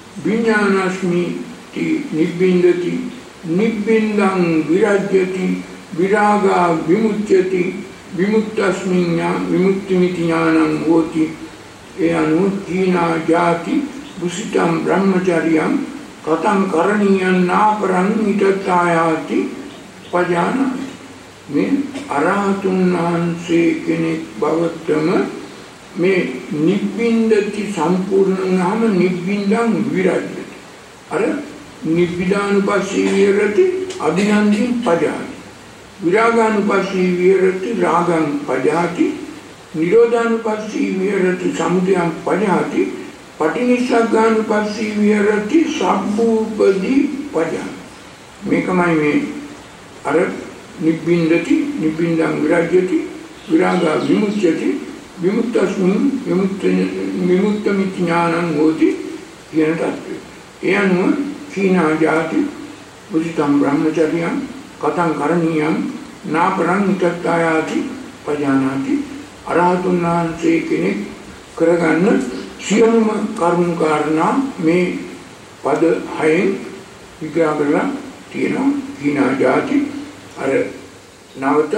විඥානස්මිති නිබ්බින්දති, නිබ්බින්දං විරජ්‍යති, විරාගා විමුච්‍යති, විමුක්තස්මිඤ්ඤා විමුක්තිමිති ඥානං හෝති. ඒ අනුකීනා ජාති බුසිතං බ්‍රහ්මචර්යං කතං කරණීයං නාපරං ඊතත්තායාති පජානාති. මේ අරහතුන් වහන්සේ කෙනෙක් බවටම මේ නිබ්බින්දති සම්පූර්ණ වුණාම නිබ්බින්දං විරජ්‍යති. අර නිබ්බිදානුපස්සී විරති අභිනන්දින් පජාති. විරාගානුපස්සී විරති රාගං පජාති. නිරෝධානුපස්සී විරති සමුදයං පජාති. පටිනිස්සග්ගානුපස්සී විරති සබ්බූපදී පජාති. මේකමයි මේ අර නිබ්බින්දති, නිබ්බින්දං විරජ්‍යති, විරාගා විමුච්‍යති, විමුක්තස්මින් විමුක්තමිති ඥානං හෝති කියන තත්ත්වය. ඒ අනුව කීනා ජාති බුද්ධිතං බ්‍රහ්මචර්යං කතං කරණීයං නාපරං නිත්‍යත්තායාති පජානාති. අරහතුන් වහන්සේ කෙනෙක් කරගන්න සියලුම කර්ම කාරණා මේ පද 6න් විග්‍රහ කරලා තියෙනවා. කීනා ජාති අර නවත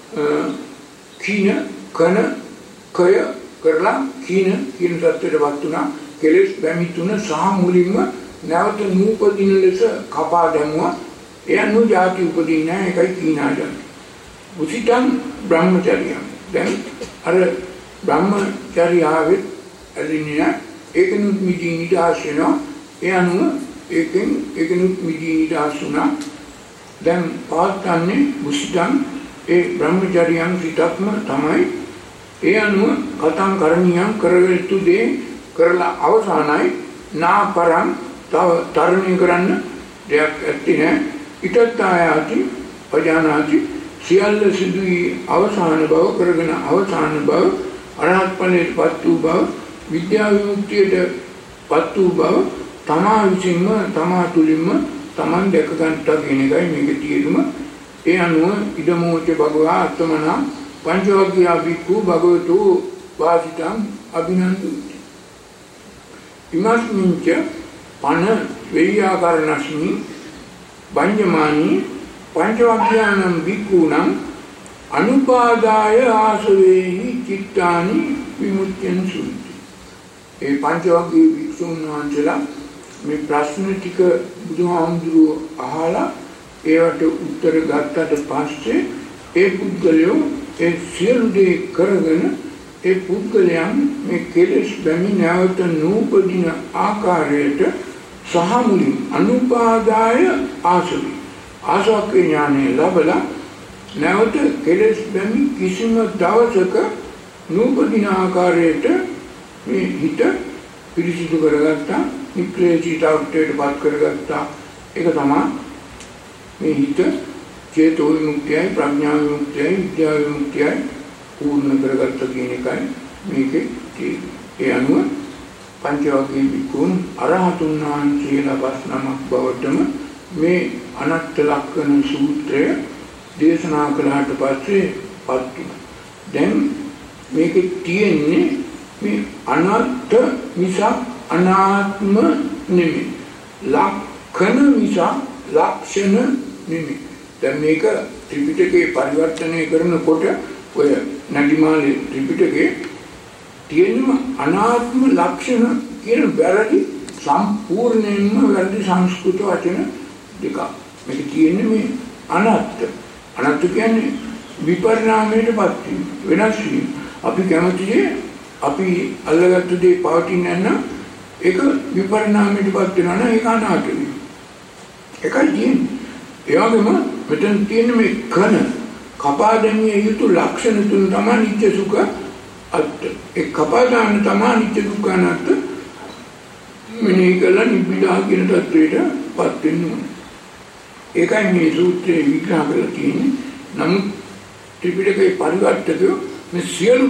කීන කන කය කරලා කීන කියන තත්ත්වයටපත් වුණා. කෙලෙස් බැමි තුන සහ මුලින්ම නැවත නූපදින ලෙස කපා දැමුවා. එයන් නු ජාති උපදින්නේ නැහැ. ඒකයි කීනා ජාති. බුද්ධිතං බ්‍රහ්මචර්යං. දැන් අර බ්‍රහ්මචර්යාවෙත් ඇලින්නේ ඒකනුත් මිදී නිදහස් වෙනවා. ඒ අනුව ඒකනුත් මිදී නිදහස් වුණා. දැන් පාත්තන්නේ මුස්තන් ඒ බ්‍රහ්මචර්යයන් සිතක්ම තමයි. ඒ අනුව කතං කරණියම් කරවෙතු දේ කරලා අවසానයි නාපරං තව තරණය කරන්න දෙයක් ඇත්තේ නැහැ. ඊටත්ආයති පජානාති සියල්ල සිදුවී අවසාන බව කරගෙන අවසාන බව අරහත් ඵලයටපත් වූ බව විද්‍යා විමුක්තියටපත් වූ බව තමා විසින්ම තමා තුලින්ම තමන් දැක ගන්නවා කියන එකයි මේකේ තියෙනම. ඒ අනුව ඉදමෝච භගවා අත්තමනා පංචවග්ගයා භික්ඛු භගවතු වාසිතං අභිනන්දති. ඉමස්මින්ච පන වේයාකරණස්මි බඤ්ඤමානි පංචවග්ගයානම් භික්ඛූනම් අනුපාදාය ආසවේහි චිත්තානි විමුක්තියන් සුද්ධි. ඒ පංචවග්ගී භික්ෂුන් වහන්සේලා මේ ප්‍රශ්න ටික බුදුහාමුදුරුවෝ අහලා ඒවට උත්තර ගත්තට පස්සේ ඒ පුද්ගලයෝ ඒ සියලු දේ කරගෙන ඒ පුද්ගලයන් මේ කෙලෙස් බැමි නැවත නූපදින ආකාරයට සහ මුලින් අනුපාදාය ආසවි ආසවක්ඛේ ඥානෙ ලැබලා නැවත කෙලෙස් බැමි කිසිම දවසක නූපදින ආකාරයට මේ හිත පිරිසිදු කරගත්තා. නික්ලේශීතාවටපත් කරගත්තා. ඒක තමයි මේ හිත චේතෝ විමුක්තියයි ප්‍රඥා විමුක්තියයි විද්‍යා විමුක්තියයි පූර්ණ කරගත්ත කියන එකයි මේකේ තියෙන්නේ. ඒ අනුව පංචවග්ගී භික්ඛුන් අරහතුන් වහන්සේලා වස්නමක් බවටම මේ අනත්ත ලක්ෂණ සූත්‍රය දේශනා කළාට පස්සේ පත් වුණා. දැන් මේකේ තියෙන්නේ මේ අනත්ත මිසක් අනාත්ම නෙමෙයි. ලක්ෂණ මිසක් ලක්ෂණ නෙමෙයි. දැන් මේක ත්‍රිපිටකේ පරිවර්තනය කරනකොට ඔය නඩිමාලේ ත්‍රිපිටකේ තියෙනම අනාත්ම ලක්ෂණ කියන වැරදි සම්පූර්ණයෙන්ම වැරදි සංස්කෘත වචන දෙකක්. මේක කියන්නේ මේ අනාත්ම. අනාත්ම කියන්නේ විපරිණාමයටපත් වීම, වෙනස් වීම. අපි කැමතියි අපි අල්ලගත්තු දේ පවතින්නේ නැත්නම් ඒක විපරිණාමයටපත් වෙනවා නම් ඒක අනාත්ම වීම. ඒකයි කියන්නේ. ඒ වගේම මෙතන තියෙන මේ කන කපා දැමිය යුතු ලක්ෂණ තුන තමයි නිත්‍ය සුඛ අත්ත. ඒ කපා දාන්න තමයි නිත්‍ය දුක්ඛ අනාත්ත මෙනෙහි කළා නිබ්බිදා කියන තත්වයටපත් වෙන්න ඕනේ. ඒකයි මේ සූත්‍රයේ විග්‍රහ කරලා තියෙන්නේ. නමුත් ත්‍රිපිටකයේ පරිවර්තකයෝ මේ සියලු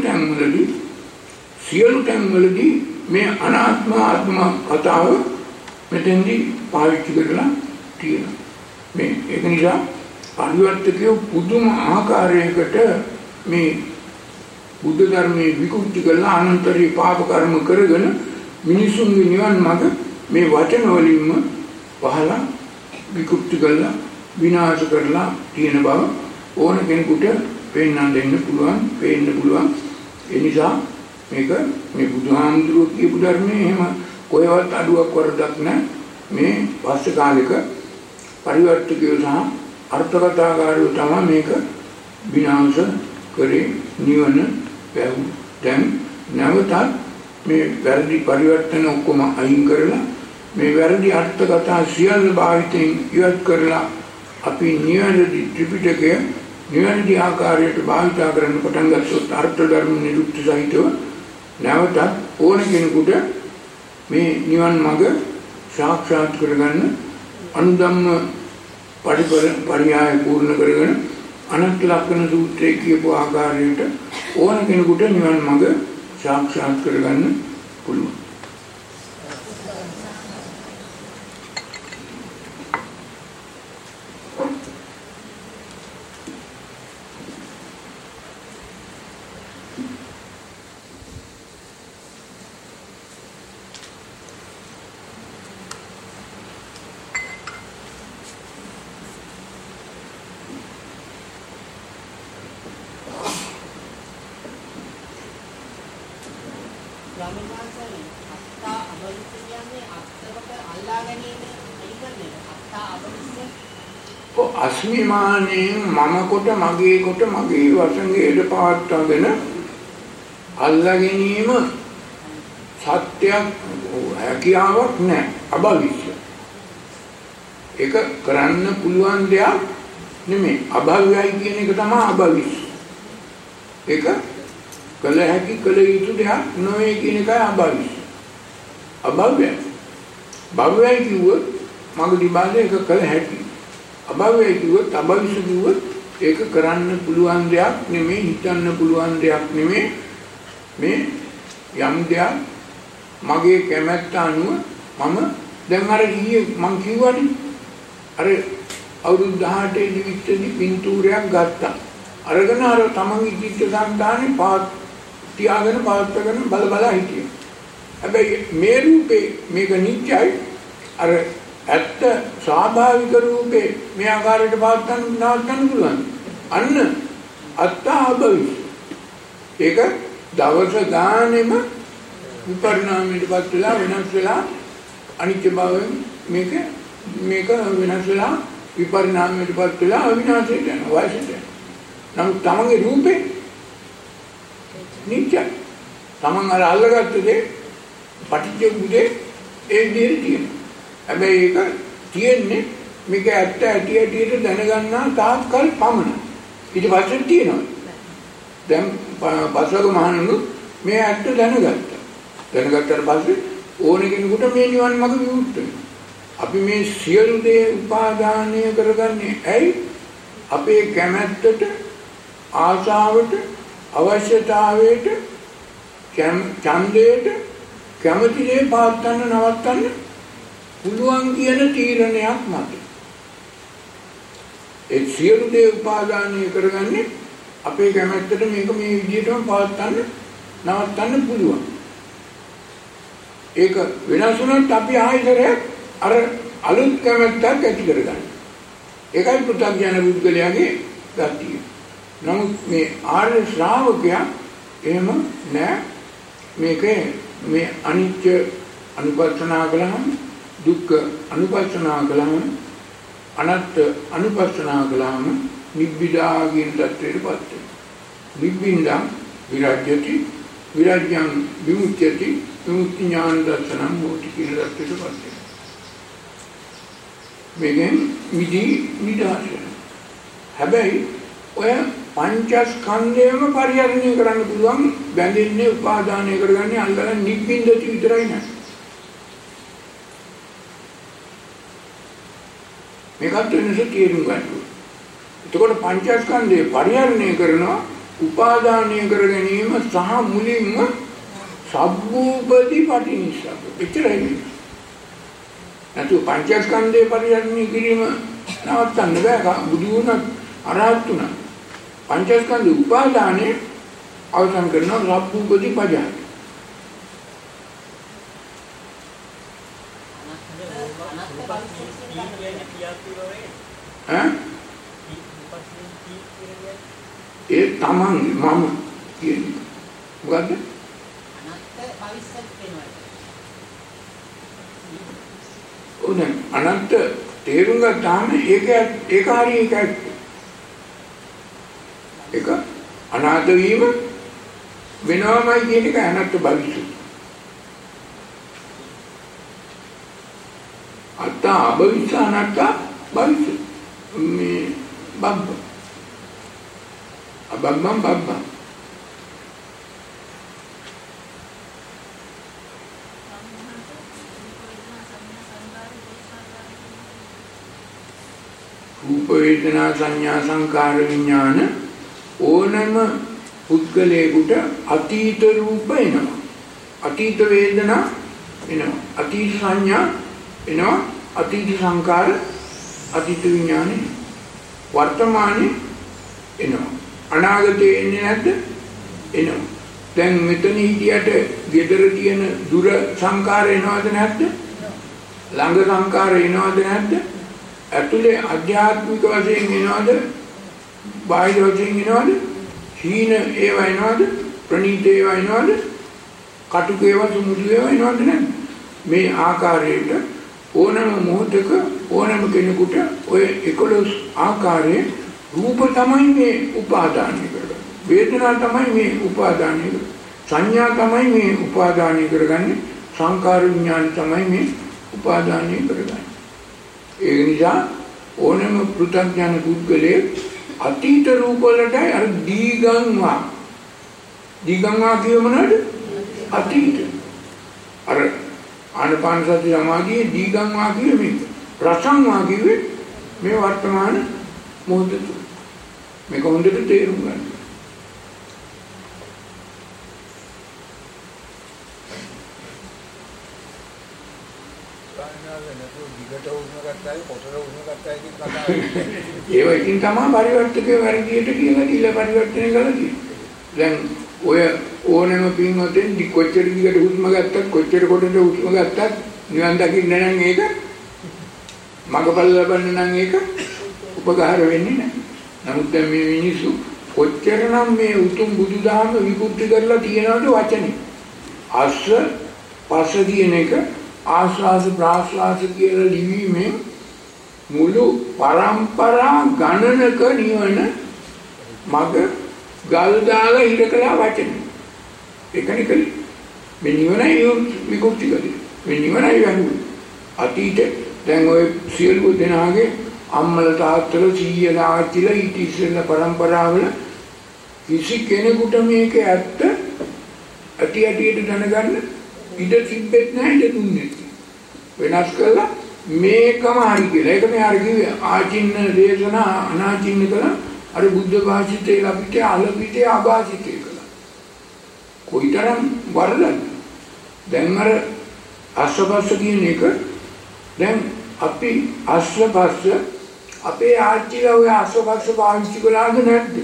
තැන්වලදී මේ අනාත්ම ආත්ම කතාව මෙතෙන්දී පාවිච්චි කරලා තියෙනවා. මේ ඒක නිසා පරිවර්තකයෝ පුදුම ආකාරයකට මේ බුද්ධ ධර්මයේ විකෘති කරලා අනන්තරී පාප කර්ම කරගෙන මිනිසුන්ගේ නිවන් මඟ මේ වචන වලින්ම වහලා විකෘති කරලා විනාශ කරලා තියෙන බව ඕන කෙනෙකුට පෙන්වන්න දෙන්න පුළුවන්, පේන්න පුළුවන්. ඒ නිසා මේක මේ බුදුහාමුදුරුවෝ කියපු ධර්මයේ එහෙම කොහෙවත් අඩුවක් වරදක් නැහැ. මේ පස්සේ කාලෙක පරිවර්තකයෝ සහ අර්ථකථාකාරයෝ තමයි මේක විනාශ කරේ නිවන වැහු. දැන් නැවතත් මේ වැරදි පරිවර්තන ඔක්කොම අයින් කරලා මේ වැරදි අර්ථකථා සියල්ල භාවිතයෙන් ඉවත් කරලා අපි නිවැරදි ත්‍රිපිටකය නිවැරදි ආකාරයට භාවිත කරන්න පටන් ගත්තොත් අර්ථ ධර්ම නිරුක්ති සහිතව නැවතත් ඕන කෙනෙකුට මේ නිවන් මඟ සාක්ෂාත් කරගන්න අනුධම්ම පරියාය පූර්ණ කරගෙන අනන්ත ලක්ෂණ සූත්‍රයේ කියපු ආකාරයට ඕන කෙනෙකුට නිවන් මඟ සාක්ෂාත් කරගන්න පුළුවන්. අස්මිමානෙන් මම කොට මගේ කොට මගේ වශයෙන් පවත්වාගෙන අල්ලා ගැනීම සත්‍ය සත්‍යයක් හැකියාවක් නැහැ. අභවිෂ්‍ය. ඒක කරන්න පුළුවන් දෙයක් නෙමෙයි. අභව්‍යයි කියන එක තමයි අභවිෂ්‍ය. ඒක කළ හැකි කළ යුතු දෙයක් නොවේ කියන එකයි අභවිෂ්‍ය. අභව්‍යයි. භව්‍යයි කිව්වොත් මගදී බාලේ ඒක කළ හැකි. අභව්‍යයි කිව්වොත් අභවිෂ්‍ය කිව්වොත් ඒක කරන්න පුළුවන් දෙයක් නෙමෙයි, හිතන්න පුළුවන් දෙයක් නෙමෙයි. මේ යම් දෙයක් මගේ කැමැත්ත අනුව මම දැන් අර ඊයේ මං කිව්වනේ අර අවුරුදු 18 දිවිච්චදී පින්තූරයක් ගත්තා. අරගෙන අර තමන්ගේ චිත්ත සංතානේ පාත් තියාගෙන පාත්ගෙන බල බල හිටියා. හැබැයි මේ රූපේ මේක නිත්‍යයි. අර ඇත්ත ස්වාභාවික රූපේ මේ ආකාරයට පාත්තන්න නවත්තන්න පුළුවන්. අන්න අත්තාභවි. ඒක දවස ගානෙම විපරිණාමයටපත් වෙලා වෙනස් වෙලා අනිත්‍ය භාවයෙන් මේක වෙනස් වෙලා විපරිණාමයටපත් වෙලා අවිනාශයට යනවා වයසට යනවා. නමුත් තමන්ගේ රූපේ නිත්‍යයි. තමන් අර අල්ලගත්ත දේ පටිච්ච බුදේ ඒ දේ තියෙනවා. හැබැයි ඒක තියෙන්නේ මේක ඇත්ත ඇටියට දැනගන්නා තාක්කල් පමණයි. ඊට පස්සේ තියෙනවා. දැන් පස්වග මහණුන් මේ ඇත්ත දැනගත්තා. දැනගත්තට පස්සේ ඕන කෙනෙකුට මේ නිවන් මඟ විවෘත වෙනවා. අපි මේ සියලු දේ උපාදානය කරගන්නේ ඇයි? අපේ කැමැත්තට, ආශාවට, අවශ්‍යතාවයට, ඡන්දයට කැමති දේ පාත්තන්න නවත්තන්න පුළුවන් කියන තීරණයක් මත. ඒ සියලු දේ උපාදානය කරගන්නේ අපේ කැමැත්තට මේක මේ විදිහටම පාත්තන්න නවත්තන්න පුළුවන්. ඒක වෙනස් වුණොත් අපි ආයෙත් අර අලුත් කැමැත්තක් ඇති කරගන්න. ඒකයි පු탁ඥාන බුද්ධලයාගේ ගතිය. නමුත් මේ ආර්ය ශ්‍රාවකයා එහෙම නෑ. මේක මේ අනිත්‍ය අනුපස්සනා කළාම, දුක්ඛ අනුපස්සනා කළාම, අනාත්ම අනුපස්සනා කළාම නිබ්බිදා කියන තත්ත්වයටපත් වෙනවා. නිබ්බින්දං විරජ්‍යති, විරජ්‍යං විමුච්‍යති, විමුක්ති ඥාන දර්ශනං හෝති කියන තත්ත්වයටපත් වෙනවා. මේකෙන් නිදහස් වෙනවා. හැබැයි ඔය පංචස්කන්ධයම පරිහරණය කරන්න පුළුවන්. බැඳෙන්නේ උපාදානය කරගන්නේ අල්ලලා නිබ්බින්දති විතරයි නෑ. මේකත් වෙනස තේරුම් ගන්න ඕනේ. එතකොට පංචස්කන්ධය පරිහරණය කරනවා උපාදානය කර ගැනීම සහ මුලින්ම සබ්බූපදී පටිනිස්සග්ග. එච්චරයි. නැතු පංචස්කන්ධය පරිහරණය කිරීම නවත්තන්න බෑ. බුදු වුණත් අරහත් වුණත් පංචස්කන්ධ උපාදානය අවසන් කරනවා සබ්බූපදී පජාන. ඒ තමන් මම කියන්නේ මොකද්ද? අනන්ත තේරුම් ගත්තාම ඒක හරි ඒක අනාථ වීම වෙනවමයි කියන එක අනන්ත භවිෂ්‍ය. අත්ත අභවිෂ්‍ය අනන්ත භවිෂ්‍ය. මේ බබ්බ අබම්මම් බබ්බ රූප වේදනා සංඥා සංකාර විඥාන ඕනම පුද්ගලයෙකුට අතීත රූප එනවා, අතීත වේදනා එනවා, අතීත සංඥා එනවා, අතීත සංකාර, අතීත විඥාන වර්තමානයේ එනවා. අනාගතේ එන්නේ නැද්ද? එනවා. දැන් මෙතන හිටියට gedara තියෙන දුර සංකාර එනවද නැද්ද? ළඟ සංකාර එනවද නැද්ද? ඇතුලේ අධ්‍යාත්මික වශයෙන් එනවද? බාහිර වශයෙන් එනවද? හීන ඒවා එනවද? ප්‍රණීත ඒවා එනවද? කටුක ඒවා සුමුදු ඒවා එනවද නැද්ද? මේ ආකාරයට ඕනම මොහොතක ඕනම කෙනෙකුට ඔය 11 ආකාරයේ රූප තමයි මේ උපාදානය කරගන්නේ. වේදනා තමයි මේ උපාදානය කරගන්නේ. සංඥා තමයි මේ උපාදානය කරගන්නේ. සංකාර විඥාන තමයි මේ උපාදානය කරගන්නේ. ඒ නිසා ඕනෑම පෘථග්ජන පුද්ගලයේ අතීත රූප වලටයි අර දීගංවා කිය මොනවද? අතීත. අර ආනාපාන සති සමාධියේ දීගංවා කිය මේක. රසංවා කිව්වේ මේ වර්තමාන මොහොත තුල. මේක හොඳට තේරුම් ගන්න. ඒවකින් තමයි පරිවර්තකේ වර්ගියට කියලා පරිවර්තනය කළා කියන්නේ. දැන් ඔය ඕනෑම පින්වතෙන් කොච්චර දිගට හුස්ම ගත්තත් කොච්චර කොටද හුස්ම ගත්තත් නිවන් දකින්න නම් ඒක මගපල් ලබන්න නම් ඒක උපකාර වෙන්නේ නැහැ. නමුත් දැන් මේ මිනිස්සු කොච්චරනම් මේ උතුම් බුදුදහම විකෘති කරලා තියනවද වචනේ. අස්ස පස්ස කියන එක ආස්වාද ප්‍රාස්වාද කියලා ලිවීමෙන් මුළු පරම්පරා ගණනක නිවන මග ගල් දාලා ඉර කළා වචන. ඒකනේ කලේ. මේ නිවනයි විකෘති කලේ. මේ නිවනයි වහුවේ. අතීත දැන් ඔය සියලු දෙනාගේ අම්මල තාත්තල සීයලා ආච්චිලා ඊට ඉස්සෙල්ලා පරම්පරාවල කිසි කෙනෙකුට මේක ඇත්ත ඇටියට දැනගන්න ඉඩ තිබෙත් නැහැ ඉඩ දුන්නේ. වෙනස් කළා මේකම හරි කියලා. ඒක මේ හරි කිව්වේ ආචින්න දේශනා අනාචින්න කළා. අර බුද්ධ භාෂිතේ ලබිතේ අලබිතේ අභාෂිතේ කළා. කොයිතරම් වරදද? දැන් අර අස්සපස්ස කියන එක දැන් අපි අස්සපස්ස අපේ ආච්චිලා ඔය අස්සපස්ස පාවිච්චි කළාද නැද්ද?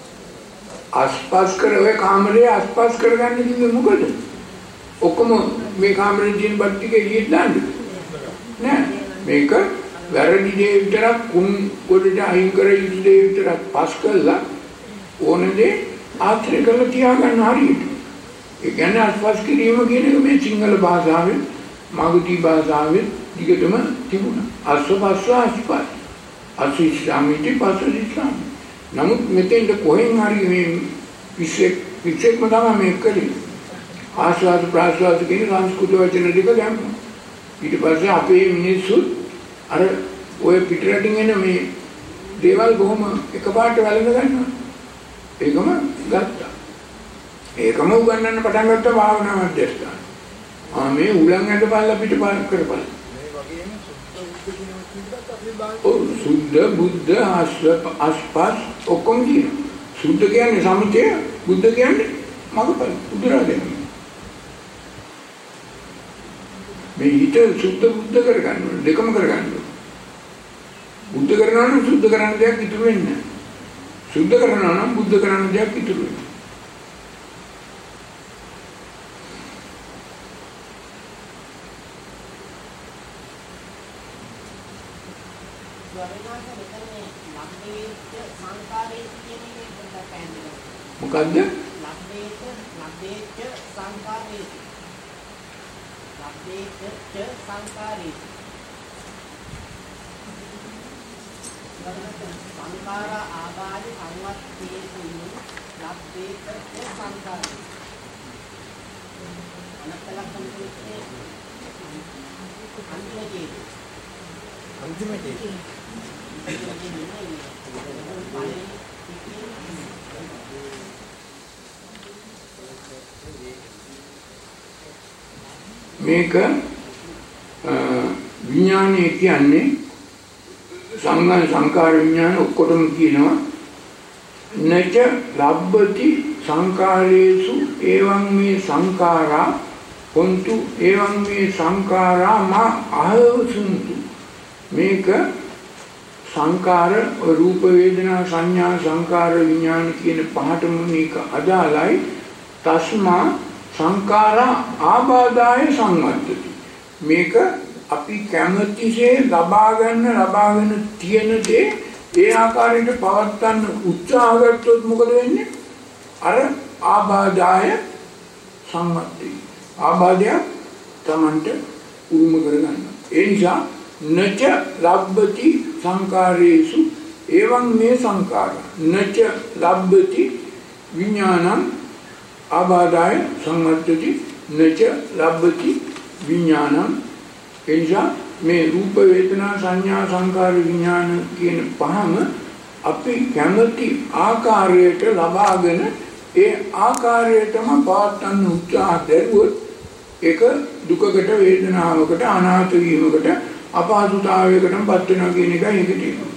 අස්පස් කර ඔය කාමරේ අස්පස් කරගන්න කිව්වේ මොකද? ඔක්කොම මේ කාමරේ තියෙන බත් ටික එළියට දාන්න නෑ. මේක වැරදි දේ විතරක් කුන් ගොඩට අයින් කර යුතු දේ විතරක් පස් කළා ඕන දේ ආත්‍රේ කරලා තියාගන්න හරියට. ඒ කියන්නේ අස්පස් කිරීම කියන එක මේ සිංහල භාෂාවෙන් මාගුටි භාෂාවෙන් දිගටම තිබුණා. අස්පස් ආස්පස් අසිස්ලාමීටි පස්සිස්ලාම. නමුත් මෙතෙන්ද කොහෙන් හරි මේ විශේෂම තමයි මේක කරේ. ආස්වාද ප්‍රාස්වාද කියන සංස්කෘත වචන දෙක දැම්මා. ඊට පස්සේ අපේ මිනිස්සු අර ඔය පිටරටින් එන මේ දේවල් බොහොම එකපාරට වැළඳ ගන්නවා. ඒකම ගත්තා. ඒකම උගන්වන්න පටන් ගත්තා භාවනා මධ්‍යස්ථාන. මේ උලන් ඇඳපල්ලා පිටපාර කරපළ. මේ වගේම සුද්ධ බුද්ධ අස්පස් ඔක්කොම කියනවා. සුද්ධ කියන්නේ සමිතය, බුද්ධ කියන්නේ මගපල උදුරාගෙන. මේ හිත සුද්ධ බුද්ධ කරගන්න ඕනේ, දෙකම කරගන්න ඕනේ. බුද්ධ කරනවා නම් සුද්ධ කරන්න දෙයක් ඉතුරු වෙන්නේ නැහැ. සුද්ධ කරනවා නම් බුද්ධ කරන්න දෙයක් ඉතුරු වෙනවා. මොකද්ද? සංඛාරා ආබාධි සංවත්තේසු ලබ්බේත සංඛාරේ අනත්තලක්ෂණයේ අන්තිමේදී මේක විඥානය කියන්නේ සංකාර විඥාන ඔක්කොටම කියනවා නච ලබ්බති සංකාරේසු එවං මේ සංකාරා හොන්තු එවං මේ සංකාරා මා අහවසුන්තු. මේක සංකාර රූප වේදනා සංඥා සංකාර විඥාන කියන පහටම මේක අදාළයි. තස්මා සංකාරා ආබාධාය සංවත්තති. මේක අපි කැමැතිසේ ලබාගෙන තියෙන දේ ඒ ආකාරයට පවත්වන්න උත්සාහ ගත්තොත් මොකද වෙන්නේ? අර ආබාධාය සංවත්තති. ආබාධය තමන්ට උරුම කරගන්න. ඒ නිසා නච ලබ්බති සංකාරේසු එවං මේ සංකාර නච ලබ්බති විඥානං ආබාධාය සංවත්තති නච ලබ්බති විඥානං එනිසා මේ රූප වේදනා සංඥා සංකාර විඥාන කියන පහම අපි කැමති ආකාරයට ලබාගෙන ඒ ආකාරයටම පවත්වන්න උත්සාහ දරුවොත් ඒක දුකකට වේදනාවකට අනාථ වීමකට අපහසුතාවයකටම පත් වෙනවා කියන එකයි ඒකට තියෙනවා.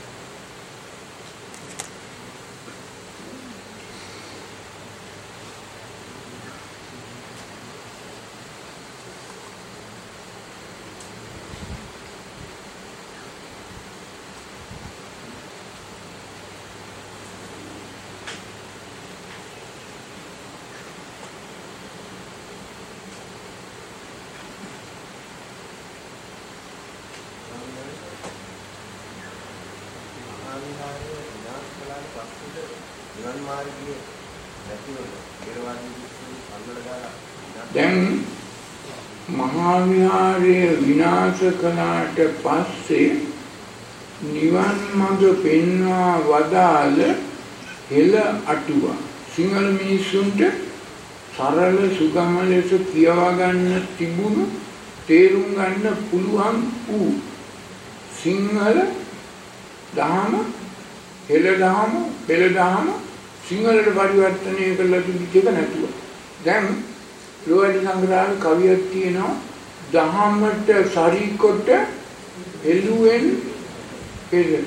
දැන් මහා විහාරය විනාශ කළාට පස්සේ නිවන් මඟ පෙන්වා වදාළ හෙළ අටුවා සිංහල මිනිස්සුන්ට සරල සුගම ලෙස කියවා ගන්න තිබුණු තේරුම් ගන්න පුළුවන් වූ සිංහල දහම හෙළ දහම පෙළ දහම සිංහලට පරිවර්තනය කරලා තිබිච්ච එක නැතුව දැන් ලෝවැඩි සංග්‍රහයේ කවියක් තියෙනවා දහමට සරිකොට එළුවෙන් පෙළ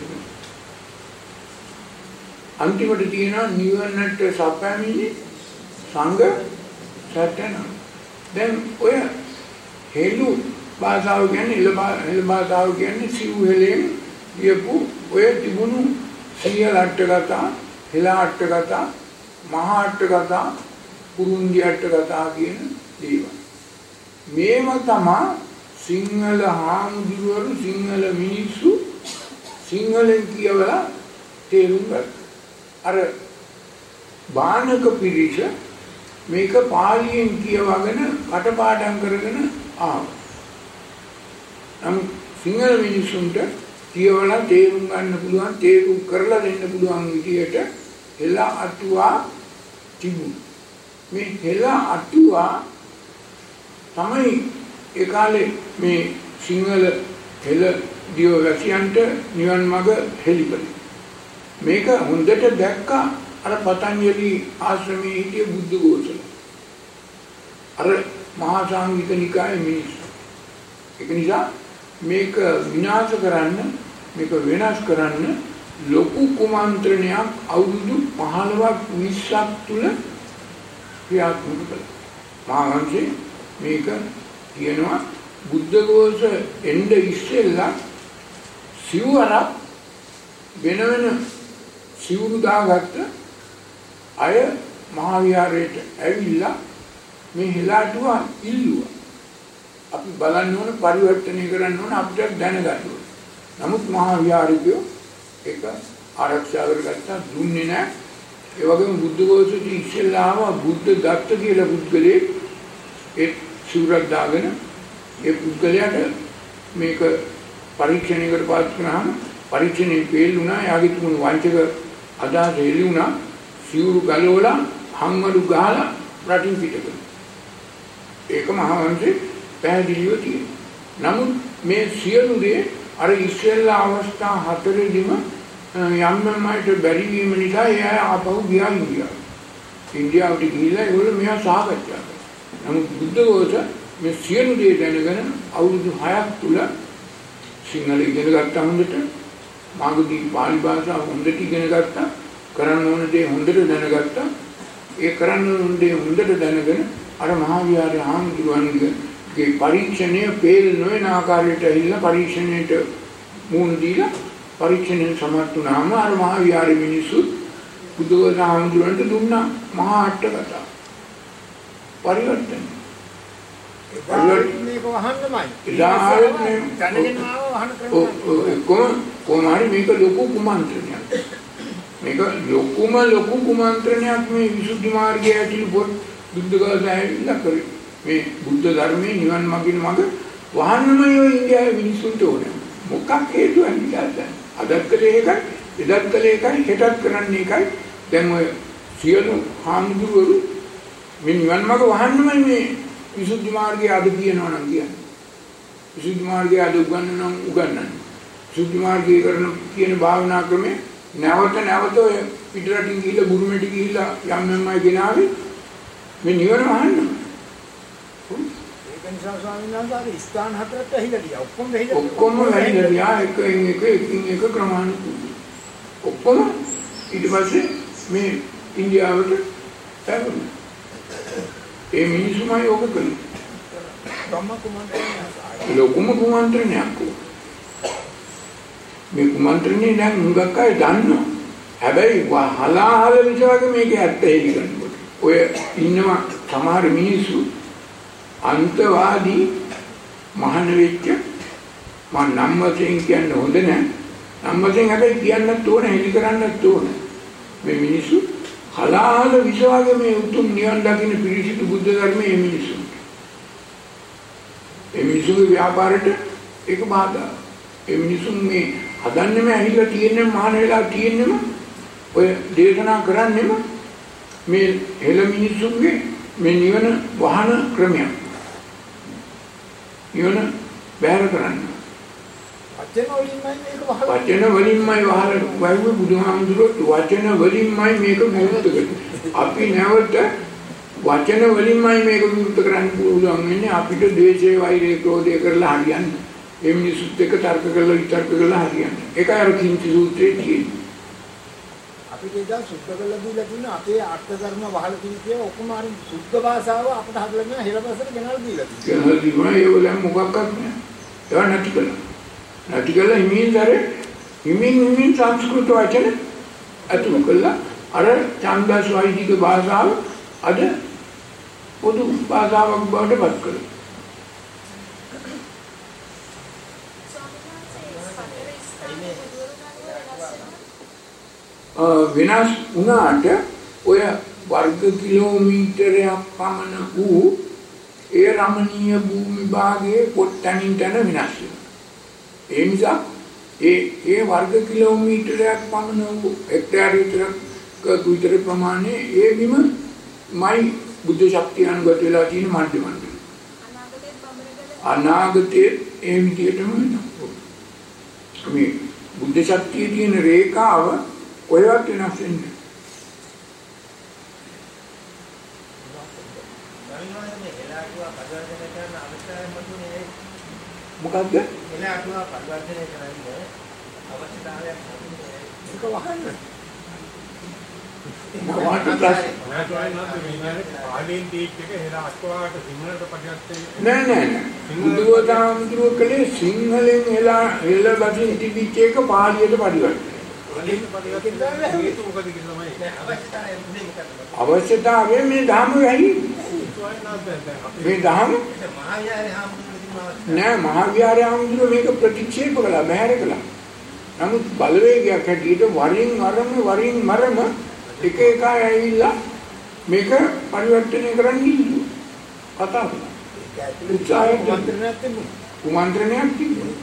අන්තිමට තියෙනවා නිවනට සපැමිණි සංඝ සටන දැන් ඔය හෙළු භාෂාව කියන්නේ හෙළ භාෂාව කියන්නේ සිව් හෙළෙන් කියපු ඔය තිබුණු සියල අටකතා හෙළ අටකතා මහා අටකතා කුරුන්දි අටකතා කියන දේවල් මේව තමයි සිංහල හාමුදුරුවෝ සිංහල මිනිස්සු සිංහලෙන් කියවලා තේරුම් ගන්න. අර බානක පිරිස මේක පාලියෙන් කියවගෙන කටපාඩම් කරගෙන ආවා. නම් සිංහල මිනිස්සුන්ට කියවලා තේරුම් ගන්න පුළුවන් තේරුම් කරලා දෙන්න පුළුවන් විදියට හෙළ අටුවා තිබුණා. මේ හෙළ අටුවා තමයි ඒ කාලේ මේ සිංහල හෙළ දියවැසියන්ට නිවන් මඟ හෙළිකලේ. මේක හොඳට දැක්කා අර පතංජලි ආශ්‍රමයේ හිටිය බුද්ධඝෝෂල. අර මහා සංඝික නිකායේ මිනිස්සු. ඒක නිසා මේක විනාශ කරන්න මේක වෙනස් කරන්න ලොකු කුමන්ත්‍රණයක් අවුරුදු 15ක් 20ක් තුල ක්‍රියාත්මක කළා. මහාවංශේ මේක කියනවා බුද්ධඝෝෂ එන්න ඉස්සෙල්ලා සිවුරක් වෙන වෙන සිවුරු දාගත්ත අය මහා විහාරයට ඇවිල්ලා මේ හෙළාටුවා ඉල්ලුවා. අපි බලන්න ඕන පරිවර්තනය කරන්න ඕන අපිට දැනගන්න ඕන. නමුත් මහා විහාරිකයෝ ඒක ආරක්ෂා කරගත්තා දුන්නේ නැහැ. ඒ වගේම බුද්ධඝෝෂෙට ඉස්සෙල්ලාම බුද්ධ දත්ත කියලා පුද්ගලයෙක් ඒ සිවුරක් දාගෙන ඒ පුද්ගලයාට මේක පරීක්ෂණයකට පාස් කරාම පරීක්ෂණේ ෆේල් වුණා. යාගේ තුමුණු වංචක අදහස එළි වුණා. සිවුරු ගලවලා හංවලු ගහලා රටින් පිට කළා. ඒක මහා වංශේ පැහැදිලිව තියෙනවා. නමුත් මේ සියලු දේ අර ඉස්සෙල්ලා අවස්ථා හතරෙදිම යම්මමයිට බැරි වීම නිසා එයා ආපහු ගියා ඉන්දියාවට. ඉන්දියාවට ගිහිල්ලා ඒගොල්ලෝ මෙයා සාකච්ඡා කළා. නමුත් බුද්ධඝෝෂ මේ සියලු දේ දැනගෙන අවුරුදු 6ක් තුල සිංහල ඉගෙන ගත්තා හොඳට. මාගදී පාලි භාෂාව හොඳට ඉගෙන ගත්තා. කරන්න ඕන දේ හොඳට දැනගත්තා. ඒ කරන්න ඕන දේ හොඳට දැනගෙන අර මහා විහාරයේ හාමුදුරුවන්ගේ පරීක්ෂණය ෆේල් නොවන ආකාරයට ඇහිලා පරීක්ෂණයට මුහුණ දීලා පරීක්ෂණයෙන් සමත් වුණාම අර මහා විහාරයේ මිනිස්සු බුදුඝෝෂ හාමුදුරුවන්ට දුන්නා මහා අට කතා පරිවර්තන. මේක වහන්නමයි. දැනගෙන ආව වහන ක්‍රම. කොහොමද මේක ලොකු කුමන්ත්‍රණයක්. මේක ලොකු කුමන්ත්‍රණයක් මේ විසුද්ධි මාර්ගයේ ඇතුළු පොත් බුද්ධඝෝෂ ඇවිල්ලා කරේ. මේ බුද්ධ ධර්මයේ නිවන් මාර්ගින මඟ වහන්නමයි ඔය ඉන්දියාවේ මිනිස්සුන්ට ඕනේ. මොකක් හේතුවක් නිසාද? අදත් කලේ එකයි, එදත් කලේ එකයි, හෙටත් කරන්නේ එකයි. දැන් ඔය සියලු හාමුදුරුවෝ මේ නිවන් මාර්ග වහන්නමයි මේ විසුද්ධි මාර්ගය අද කියනවා නම් කියන්නේ. විසුද්ධි මාර්ගය අද උගන්වන්නේ. විසුද්ධි මාර්ගය කරන කියන භාවනා ක්‍රමේ නැවත ඔය පිටරටින් ගිහිල්ලා බුරුමෙට ගිහිල්ලා යම්මයි ගෙනාවේ මේ නිවන වහන්න. ඒක නිසා ස්වාමීන් වහන්සේ ස්ථාන හතරට ඇහිලා ගියා. ඔක්කොම ඇහිලා ගියා. එක ක්‍රමානුකූලව. ඔක්කොම ඊට පස්සේ මේ ඉන්දියාවට පැමිණුණා. ඒ මිනිස්සුමයි ඔක කළේ. ලොකුම කුමන්ත්‍රණයක්. මේ කුමන්ත්‍රණේ දැන් හුඟක් අය දන්නවා. හැබැයි හලාහල විශ්වාසක මේක ඇත්ත හේලි කරනකොට. ඔය ඉන්නවා සමහර මිනිස්සු අන්තවාදී මහාන වෙච්ච මම නම් වශයෙන් කියන්න හොඳ නැහැ. නම් වශයෙන් හැබැයි කියන්නත් ඕන හේලි කරන්නත් ඕන. මේ මිනිස්සු හලාහල විශ්වාසක මේ උතුම් නිවන් දකින්න පිරිසිදු බුද්ධ ධර්මයේ මිනිස්සු. ඒ මිනිස්සුගේ ව්‍යාපාරයට ඒක බාධා. ඒ මිනිසුන් මේ හදන්නෙම ඇහිලා තියෙන්නේ මහාන වෙලා තියෙන්නේම ඔය දේශනා කරන්නෙම මේ හෙළ මිනිසුන්ගේ මේ නිවන වහන ක්‍රමයක්. නිවන බැහැර කරන්න. වචන වලින්මයි වහලා වයිව බුදුහාමුදුරුවෝ වචන වලින්මයි මේක විරුද්ධ කරන්නේ. අපි නැවත වචන වලින්මයි මේක විරුද්ධ කරන්න පුළුවන් වෙන්නේ. අපිට ද්වේෂය වෛරය ක්‍රෝධය කරලා හරියන්නේ. ඒ මිනිස්සුත් එක්ක තර්ක කරලා විතර්ක කරලා හරියන්නේ. ඒකයි අර කිංචි සූත්‍රයේ තියෙන්නේ. අපිට ඒක සුද්ධ කරලා දීලා තියෙන අපේ අර්ථ ධර්ම වහලා තියෙන ඔක්කොම අර සුද්ධ භාෂාව අපිට හදලා දෙන හෙළපසට ගෙනල්ලා දීලා තියෙනවා. ගෙනල්ලා දීලා ඒ වල මොකක්වත් නෑ. ඒවා නැති කළා. නැති කළා හිමින් සංස්කෘත වචන අතුරු කළා. අර ඡන්දස් වෛදික භාෂාව අද පොදු භාෂාවක් බවට පත් කළා. වෙනස් වුණාට ඔය වර්ග කිලෝමීටරයක් පමණ වූ ඒ රමණීය භූමි භාගයේ පොට්ටනින් තන වෙනස් වෙනවා. ඒ නිසා ඒ වර්ග කිලෝමීටරයක් පමණ වූ හෙක්ටයාර විතර ප්‍රමාණය ඒ බිමයි බුද්ධ ශක්තිය අනුගත වෙලා තියෙන මණ්ඩ මණ්ඩල. අනාගතයේ ඒ විදිහටම වෙනවා. මේ බුද්ධ ශක්තියේ තියෙන රේඛාව ඔයවත් වෙනස් වෙන්නේ. මොකද්ද? එලාටුවා පරිවර්තනය කරන්න අවශ්‍යතාවයක් නැහැ. ඒක වහන්න. නෑ. බුදුවදාමුදුරුවෝ කලේ සිංහලෙන් හෙළ බසින් තිබිච්ච එක පාලියට පරිවර්තනය. අවශ්‍යතාවය මේ ධර්ම වෙයි. මේ ධර්ම නෑ මහා විහාරය ආමුදුර මේක ප්‍රතික්ෂේප කළා බැහැර කළා. නමුත් බලවේගයක් හැටියට වරින් මරම එක එක ඇවිල්ලා මේක පරිවර්තනය කරන්න ඉන්නවා. කතා කරනවා. උත්සාහයක් කුමන්ත්‍රණයක් තිබුණා.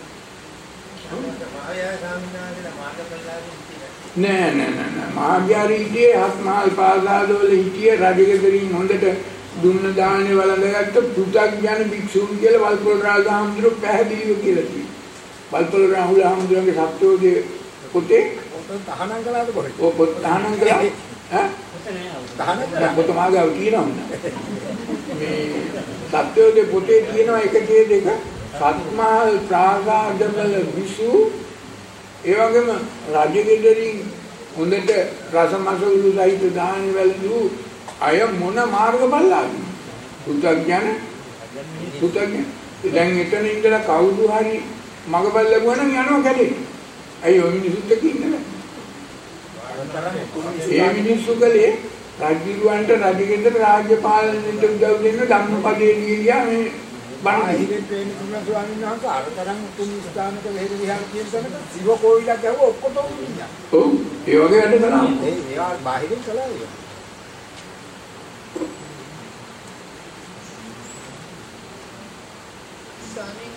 නෑ මාර්ගාරීතියේ හත්මහල් පාසාදවල හිටිය රජගෙදරින් හොඳට දුන්න දානේ වළඳගත්ත පු탁ඥාන භික්ෂුන් කියලා වල්පොල රාජහාමුදුරුවෝ පැහැදිලිව කියලා තියෙනවා. වල්පොල රාහුල හාමුදුරුවන්ගේ සත්‍යෝදේ පොතේ තහනම් කළාද කොහෙද? පොත තහනම් කළා. තහනම් පොත මාගාව කියනවා. මේ සත්‍යෝදේ පොතේ තියෙනවා එක දෙක සත්මහල් ප්‍රාසාදවල විසු ඒ වගේම රජගෙදරින් හොඳට රසමසවුළු සහිත දාන වලු අය මොන මාර්ග බලලාද? පු탁ඥාන දැන් එතන ඉඳලා කවුරු හරි මග බල ලැබුවා නම් යනවා කැලේ. අය ඔය මිනිස්සුත් එක්ක ඉන්නද? ඒ මිනිස්සු කලේ රජුවන්ට රජගෙදර රාජ්‍ය පාලනයට උදව් දෙන්න ධම්මපදයේ ලියලා මේ බණහිදේ ප්‍රේම තුන ස්වාමීන් වහන්සේ අරතරන් උතුම් ස්ථානක වෙහෙර විහාර කියන තැනක සිව කෝවිලක් ගහුවා ඔක්කොටම ඉන්නවා. ඔව් ඒ වගේ වැඩ කරනවා. ඒවා බාහිරින් කළා ඒක. ස්වාමීන්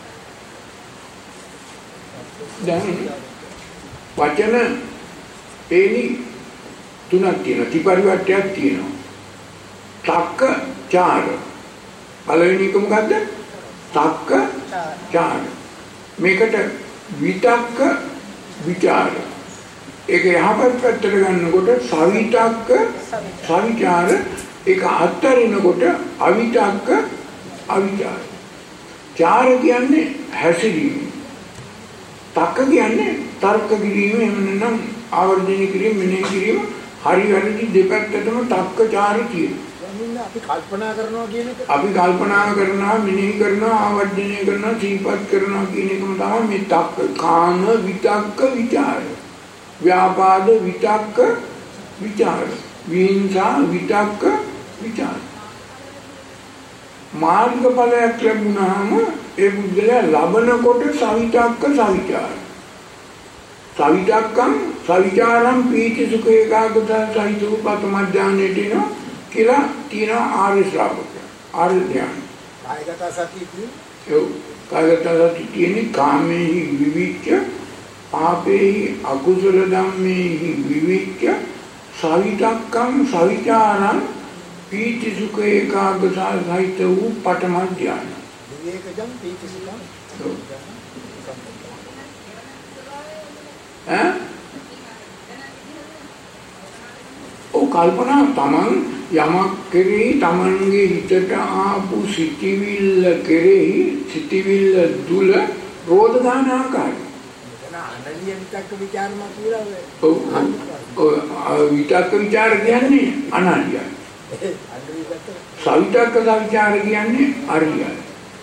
වහන්සේ දැන් වචන එනි තුනක් තියෙනවා. ත්‍රිපරිවර්තයක් තියෙනවා. තක්ක චාර. පළවෙනි එක මොකද්ද? තක්ක චාර. මේකට විතක්ක විචාර. ඒක යහපත් පැත්තට ගන්නකොට සවිතක්ක සවිචාර. ඒක අත්තරිනකොට අවිතක්ක අවිචාර. චාර කියන්නේ හැසිරීම. තක්ක කියන්නේ තර්ක කිරීම, එහෙම නැත්නම් ආවර්ජන කිරීම, මෙනෙහි කිරීම. හරි වැරදි දෙපැත්තටම තක්ක චාර තියෙනවා. අපි කල්පනා කරනවා කියන එක. අපි කල්පනා කරනවා, මෙනෙහි කරනවා, ආවර්ජනය කරනවා, සිහිපත් කරනවා කියන එකම තමයි මේ තක්ක. කාම විතක්ක විචාර. ව්‍යාපාද විතක්ක විචාර. විහිංසා විතක්ක විචාර. මාර්ගඵලයක් ලැබුණාම ඒ බුද්ධලා ලබනකොට සවිතක්ක සවිචාර. සවිතක්කම් සවිචාරම් පීති සුඛ ඒකාග්‍රත සහිතව පතමඥානෙට එනවා කියලා තියෙනවා ආර්ය ශ්‍රාවකයා. ආර්ය ඥාන. කායගත සතිය කියන්නේ ඒ කායගත සතිය කියන්නේ කාමේහි විවිච්ඡ පාපේහි අකුසල ධම්මේහි විවිච්ඡ සවිතක්කම් සවිචාරම් පීති සුඛ ඒකාග්‍රත සහිතව පතමඥාන. විවේකජම් පීති සුඛම් කල්පනා තමන් යමක් කෙරෙහි තමන්ගේ හිතට ආපු සිටිවිල්ල කෙරෙහි සිටිවිල්ල දුල රෝධ දාන ආකාරය. එතන අනලිය විතක්ක ਵਿਚාරම කියලා විතක්ක ਵਿਚාර කියන්නේ අනලියයි. සවිතක්ක විචාර කියන්නේ අරියයි.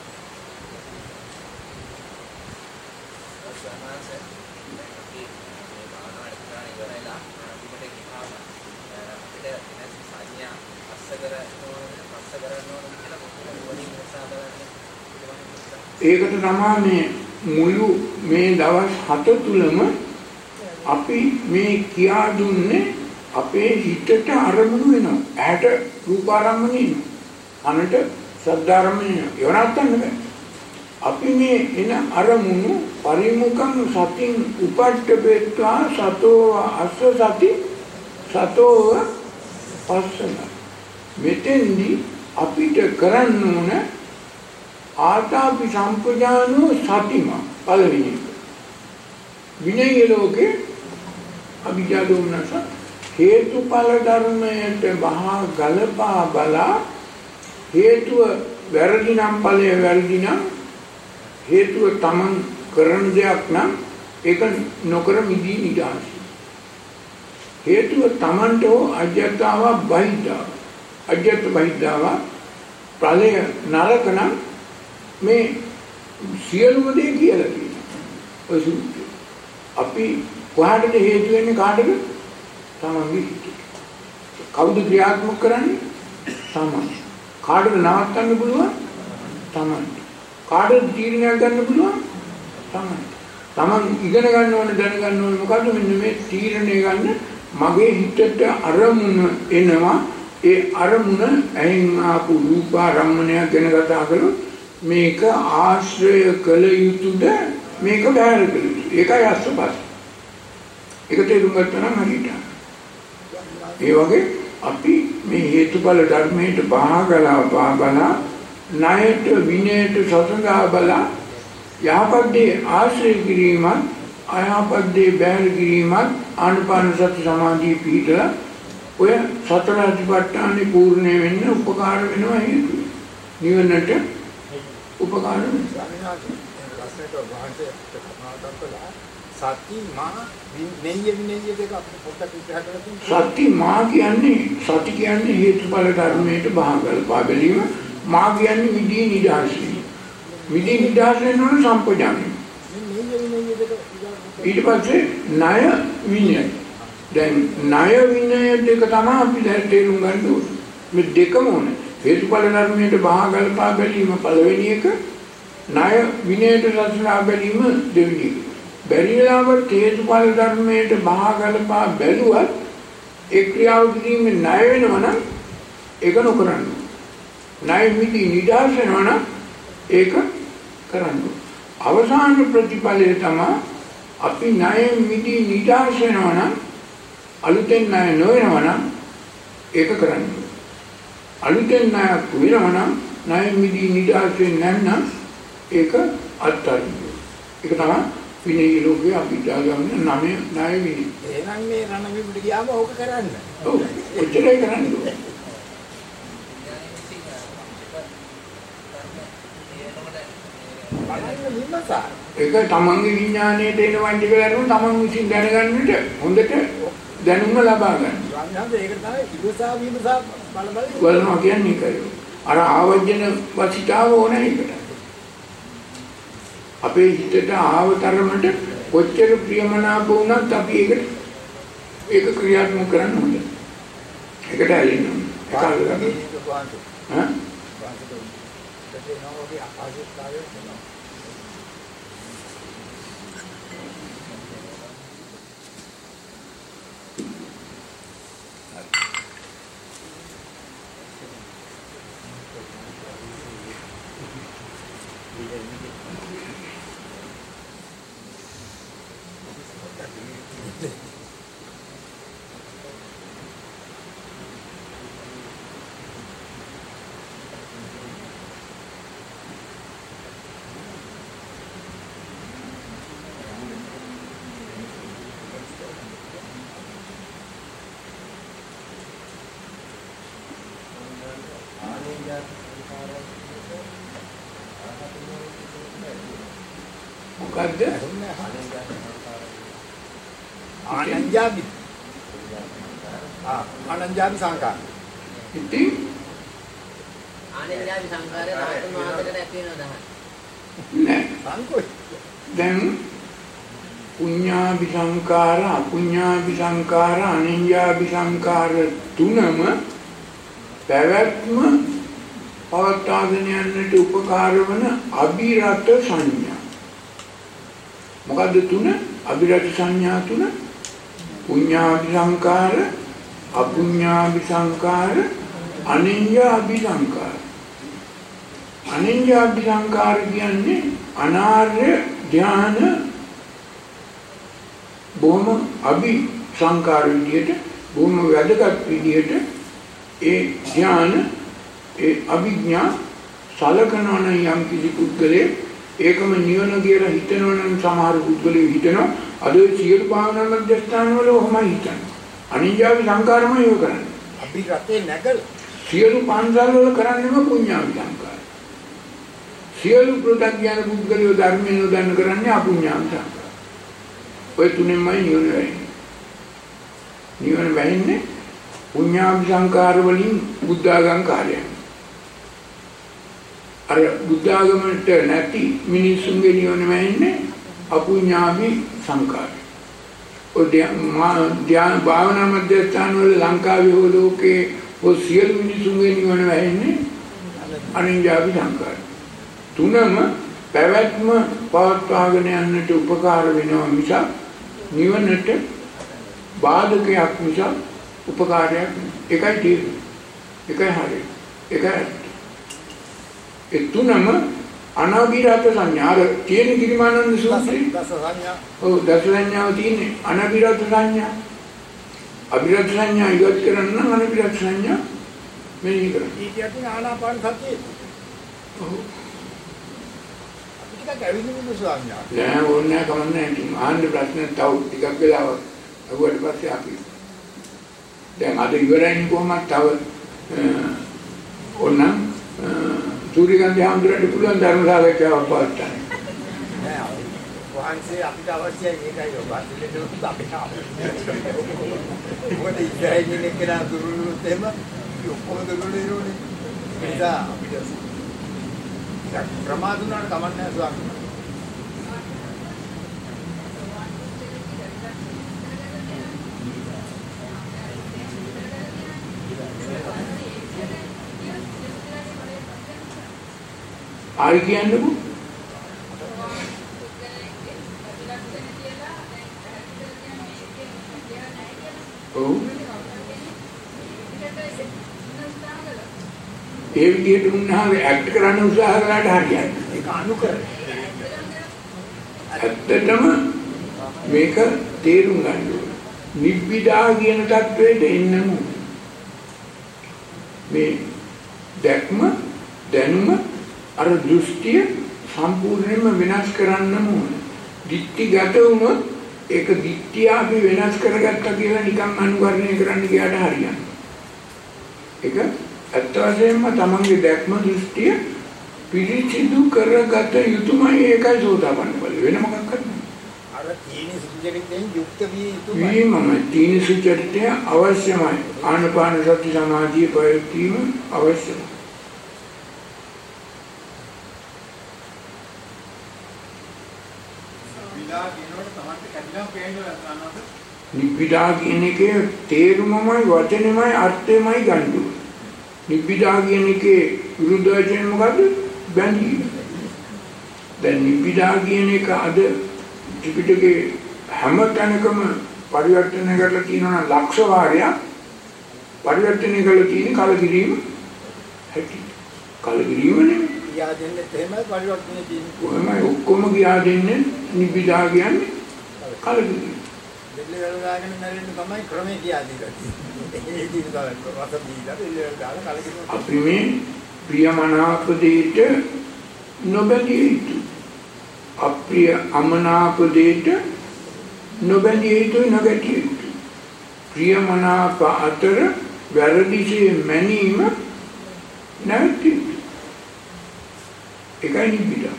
ඒකට තමයි මේ මුළු මේ දවස් 7 තුලම අපි මේ කියා දුන්නේ අපේ හිතට අරමුණු වෙනවා. ඇහැට රූපාරම්මණය එනවා. කනට ශබ්දාරම්මණය එනවා. ඒවනත් නැහැ. අපි මේ එන අරමුණු පරිමුඛං සතින් උපට්ඨපේත්වා සතෝ අස්ස සති සතෝ පස්සන. මෙතෙන්දී අපිට කරන්න ඕන ආතාපි සම්පජානෝ සතිම පළවෙනි එක. විනය ලෝකේ අභිජා දෝමනස හේතුඵල ධර්මයට බහා ගලපා බලා හේතුව වැරදි නම් ඵලය වැරදි නම් හේතුව තමන් කරන දෙයක් නම් ඒක නොකර මිදී නිදාස්. හේතුව තමන්ට අජ්‍යතාව බහිද්දාව අජ්‍යත බහිද්දාව ඵලය නරක නම් මේ සියලුම දේ කියලා කියනවා. ඔය සූත්‍රය. අපි කොහාටද හේතු වෙන්නේ කාටද? තමන්ගේ හිතට. කවුද ක්‍රියාත්මක කරන්නේ? තමන්. කාටද නවත්තන්න පුළුවන්? තමන්. කාටද තීරණයක් ගන්න පුළුවන්? තමන්. තමන් ඉගෙන ගන්න ඕනේ, දැනගන්න ඕනේ මොකද්ද? මෙන්න මේ තීරණය ගන්න මගේ හිතට අරමුණ එනවා. ඒ අරමුණ ඇහෙන් ආපු රූපාරම්මණයක් ගැන කතා කළොත් මේක ආශ්‍රය කළ යුතුද මේක බැහැර කළ යුතුද? ඒකයි අස්සපස්. ඒක තේරුම් ගන්න නම් හරියට. ඒ වගේ අපි මේ හේතුඵල ධර්මයට බාහගලා බලා ණයට විනයට සසඟා බලා යහපත් දේ ආශ්‍රය කිරීමත් අයහපත් දේ බැහැර කිරීමත් ආනාපාන සති සමාධිය පිහිටලා ඔය සතර අධිපට්ඨානෙ පූර්ණ වෙන්න උපකාර වෙනවා. හේතු නිවනට උපකාර වෙනවා. සති මා නෙය්‍ය විනය්‍ය දෙක අපිට පොඩ්ඩක් විග්‍රහ කරලා තියෙනවා. සති මා කියන්නේ සති කියන්නේ හේතුඵල ධර්මයට බාහගල්පා බැලීම. මා කියන්නේ විදී නිදහසයි. විදී නිදහස වෙනවන සම්පජානයි. නෙය්‍ය විනය්‍ය දෙක ඊට පස්සේ ණය විනය. දැන් ණය විනය දෙක තමයි අපි දැන් තේරුම් ගන්න ඕනේ. මේ දෙකම ඕනේ. හේතුඵල ධර්මයට බාහගල්පා බැලීම පළවෙනි එක. ණය විනයට රචනා බැලීම දෙවෙනි එක. බැරි වෙලාවට හේතුඵල ධර්මයට බාහගල්පා බැලුවත් ඒ ක්‍රියාව කිරීමේ ණය වෙනවනම් ඒක නොකරන්න. ණය මිදී නිදහස් වෙනවනම් ඒක කරන්න. අවසාන ප්‍රතිඵලය තමයි අපි ණය මිදී නිදහස් වෙනවනම් අලුතෙන් ණය නොවෙනවා නම් ඒක කරන්න ඕනේ. අලුතෙන් ණයක් වෙනවා නම් ණය මිදී නිදහස් වෙන්නේ නැත්නම් ඒක අත්හරින්න ඕනේ. ඒක තමයි විනය ලෝකයේ අපි දාගන්න ණය විනය. එහෙනම් මේ රණවිමුට ගියාම ඕක කරන්න. ඔව් ඔච්චරයි කරන්න ඕනේ. ඒක තමන්ගේ විඥාණයට එන වන්දි කරලා තමන් විසින් දැනගන්නට හොඳට දැනුම ලබා ගන්න. ඒක තමයි ඉවසා විමසා බලනවා කියන්නේ ඒකයි. අර ආවර්ජන වචිතාව ඕනේ ඒකට. අපේ හිතට ආව තරමට කොච්චර ප්‍රියමනාප වුණත් අපි ඒක ක්‍රියාත්මක කරන්න ඕනේ. ඒකට ඇලෙන්න ඕනේ. මොකද්ද? ආනන්ජාබි. ආනන්ජාබි සංකාර. ඉතින් ආනන්ජාබි සංකාරය රාත්‍රී මාසයකට ඇති වෙනවා 10. නෑ. සංකෝයි. දැන් පුඤ්ඤාභි සංකාර, අපුඤ්ඤාභි සංකාර, අනිඤ්ඤාභි සංකාර තුනම පැවැත්ම පවත්වාගෙන යන්නට උපකාර වන අභිරත සංඥා. මොකද්ද තුන? අභිරත සංඥා තුන. පුඤ්ඤාභි සංකාර, අපුඤ්ඤාභි සංකාර, අනිඤ්ඤාභි සංකාර. අනිඤ්ඤාභි සංකාර කියන්නේ අනාර්ය ධ්‍යාන බොහොම අභි සංකාර විදියට බොහොම වැදගත් විදියට ඒ ධ්‍යාන ඒ අභිඥා සලකනවා නම් යම් කිසි පුද්ගලයෙක් ඒකම නිවන කියලා හිතනවා නම් සමහර පුද්ගලයෝ හිතනවා අද සියලු භාවනා මධ්‍යස්ථාන වල ඔහොමයි හිතන්නේ. අනිඤ්ඤාභි සංකාරමයි ඒව කරන්නේ. අපි රටේ නැගල සියලු පන්සල් වල කරන්නේම පුඤ්ඤාභි සංකාර. සියලු ප්‍රත්‍යඥ පුද්ගලයෝ ධර්මයෙන් උදන්න කරන්නේ අපුඤ්ඤාභි සංකාර. ඔය තුනෙන්මයි නිවන වෙන්නේ. නිවන වෙන්නේ පුඤ්ඤාභි සංකාර වලින් බුද්ධාගම කාර්යය. අර බුද්ධාගමට නැති මිනිසුන්ගේ නිවන වෙන්නේ අපුඤ්ඤාභි සංකාර. ඔය ධ්‍යාන භාවනා මධ්‍යස්ථාන වල ලංකාවේ හෝ ලෝකේ ඔය සියලු මිනිසුන්ගේ නිවන වෙන්නේ අනිඤ්ඤාභි සංකාර. තුනම පැවැත්ම පවත්වාගෙන යන්නට උපකාර වෙනවා මිසක් නිවනට බාධකයක් මිසක් උපකාරයක් නෙවෙයි. ඒකයි තියෙන්නේ. ඒකයි හරිය. ඒකයි ඒ තුනම අනාභිරත සංඥා. අර තියෙන ගිරිමානන්ද සූත්‍රයේ දස සංඥා. ඔව් දස සංඥාව තියෙන්නේ අනාභිරත සංඥා. අභිරත සංඥා ඉවත් කරන්න නම් අනාභිරත සංඥා මෙහි කරන්න. ඊට යටින් ආනාපාන සතිය. ඔව්. අපිට කැවිදිනු සංඥා. නෑ ඕනේ කමන්නේ නැහැ. ආන්න ප්‍රශ්න තව ටිකක් වෙලාවක් අහුවට පස්සේ අපි දැන් අද ඉවරයින් කොහොමද තව ඕනම් සූර්යකාන්ත හාමුදුරන්ට පුළුවන් ධර්ම සාකච්ඡාවක් පවත්වන්න. නෑ වහන්සේ අපිට අවශ්‍යයි මේකයි ඔබ දෙලට අපිට මොකද ඉස්සරහින් ඉන්න කෙනා දුරුලුත් එහෙම ඔක්කොම දුරුලු ඉරෝනේ. ඒ නිසා අපිට ප්‍රමාදුනාට කමක් නැහැ ස්වාමීන් වහන්සේ. ආයි කියන්නකෝ. ඔව්. ඒ විදිහට උන්වහන්සේ ඇක්ට් කරන්න උත්සාහ කළාට හරියන්නේ. ඒක අනුකරණය. ඇත්තටම මේක තේරුම් ගන්න ඕනේ. නිබ්බිදා කියන තත්වයට එන්නම මේ දැක්ම දැනුම අර දෘෂ්ටිය සම්පූර්ණයෙන්ම වෙනස් කරන්නම ඕනේ. දික්ටිගත වුණොත් ඒක දික්ටිය අපි වෙනස් කරගත්තා කියලා නිකන් අනුකරණය කරන්න ගියාට හරියන්නේ. ඒක ඇත්ත වශයෙන්ම තමන්ගේ දැක්ම දෘෂ්ටිය පිළිසිදු කරගත යුතුමයි. ඒකයි සෝතාපන්න ඵලය. වෙන මොකක්වත් නෑ. අර තීන සුචරිතයෙන් යුක්ත විය යුතුමයි. මේ තීන සුචරිතය අවශ්‍යමයි. ආනපාන සති සමාධිය ප්‍රයෝගීම අවශ්‍යයි. නිබ්බිදා කියන එකේ තේරුමමයි වචනෙමයි අර්ථයමයි ගන්න ඕනේ. නිබ්බිදා කියන එකේ විරුද්ධ වචනේ මොකද්ද? බැඳීම. දැන් නිබ්බිදා කියන එක අද ත්‍රිපිටකේ හැම තැනකම පරිවර්තනය කරලා තියෙනවා නම් ලක්ෂ වාරයක් පරිවර්තනය කරලා තියෙන කලකිරීම හැටි. කලකිරීම නෙමෙයි. කියා දෙන්නේ එහෙමයි පරිවර්තනය තියෙන්නේ. කොහොමයි ඔක්කොම කියා දෙන්නේ නිබ්බිදා කියන්නේ කලකිරීම. දෙල්ල වල දාගෙන නැරෙන්න තමයි ක්‍රමේ කියා දීලා තියෙන්නේ. ඒ දින තමයි රස දීලා දෙල්ල වල දාලා කලකිරීම. අපි මේ ප්‍රියමනාප දෙයට නොබැඳිය යුතුයි. අප්‍රිය අමනාප දෙයට නොබැඳිය යුතුයි නොගැටිය යුතුයි. ප්‍රියමනාප අතර වැරදිසේ මැනීම නැවති. ඒකයි නිබ්බිදා.